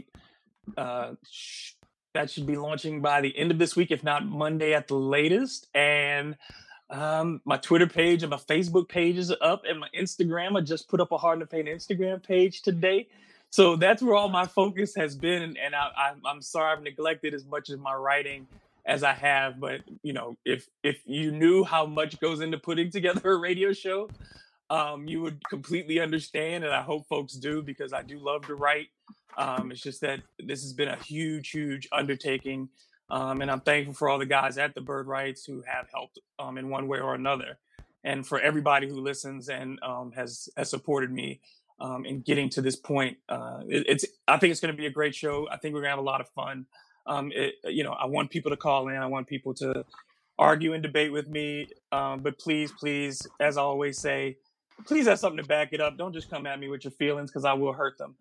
That should be launching by the end of this week, if not Monday at the latest. And my Twitter page and my Facebook page is up, and my Instagram. I just put up a Hard in the Paint Instagram page today. So that's where all my focus has been. And I'm sorry I've neglected as much of my writing as I have. But, you know, if you knew how much goes into putting together a radio show, you would completely understand. And I hope folks do, because I do love to write. It's just that this has been a huge, huge undertaking. And I'm thankful for all the guys at the Bird Rights who have helped in one way or another. And for everybody who listens and has supported me in getting to this point. I think it's going to be a great show. I think we're going to have a lot of fun. I want people to call in. I want people to argue and debate with me. But please, as I always say, please have something to back it up. Don't just come at me with your feelings, because I will hurt them.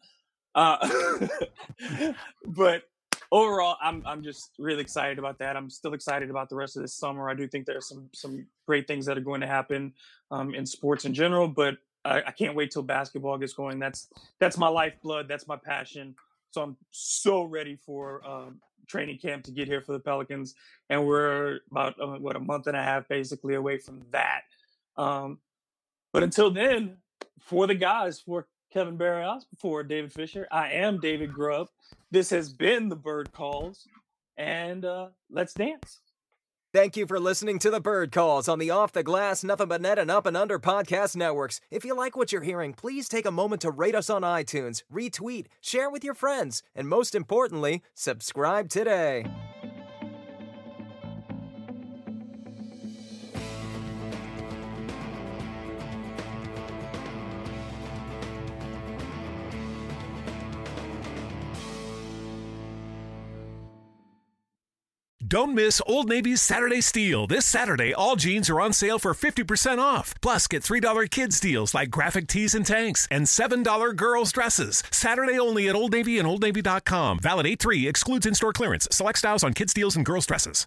But overall, I'm just really excited about that. I'm still excited about the rest of this summer. I do think there's some great things that are going to happen in sports in general, but I can't wait till basketball gets going. That's my lifeblood. That's my passion. So I'm so ready for training camp to get here for the Pelicans. And we're about, a month and a half basically away from that. But until then, for the guys, for Kevin Barrios, for David Fisher, I am David Grubb. This has been The Bird Calls, and let's dance. Thank you for listening to The Bird Calls on the Off the Glass, Nothing But Net, and Up and Under podcast networks. If you like what you're hearing, please take a moment to rate us on iTunes, retweet, share with your friends, and most importantly, subscribe today. Don't miss Old Navy's Saturday Steal. This Saturday, all jeans are on sale for 50% off. Plus, get $3 kids deals like graphic tees and tanks and $7 girls dresses. Saturday only at Old Navy and OldNavy.com. Valid 8/3. Excludes in-store clearance. Select styles on kids deals and girls dresses.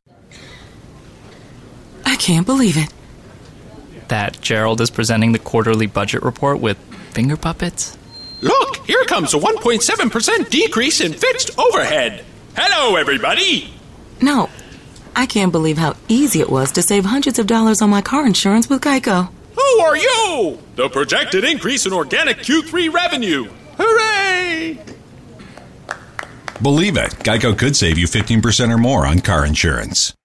I can't believe it. That Gerald is presenting the quarterly budget report with finger puppets? Look, here comes a 1.7% decrease in fixed overhead. Hello, everybody. No, I can't believe how easy it was to save hundreds of dollars on my car insurance with Geico. Who are you? The projected increase in organic Q3 revenue. Hooray! Believe it, Geico could save you 15% or more on car insurance.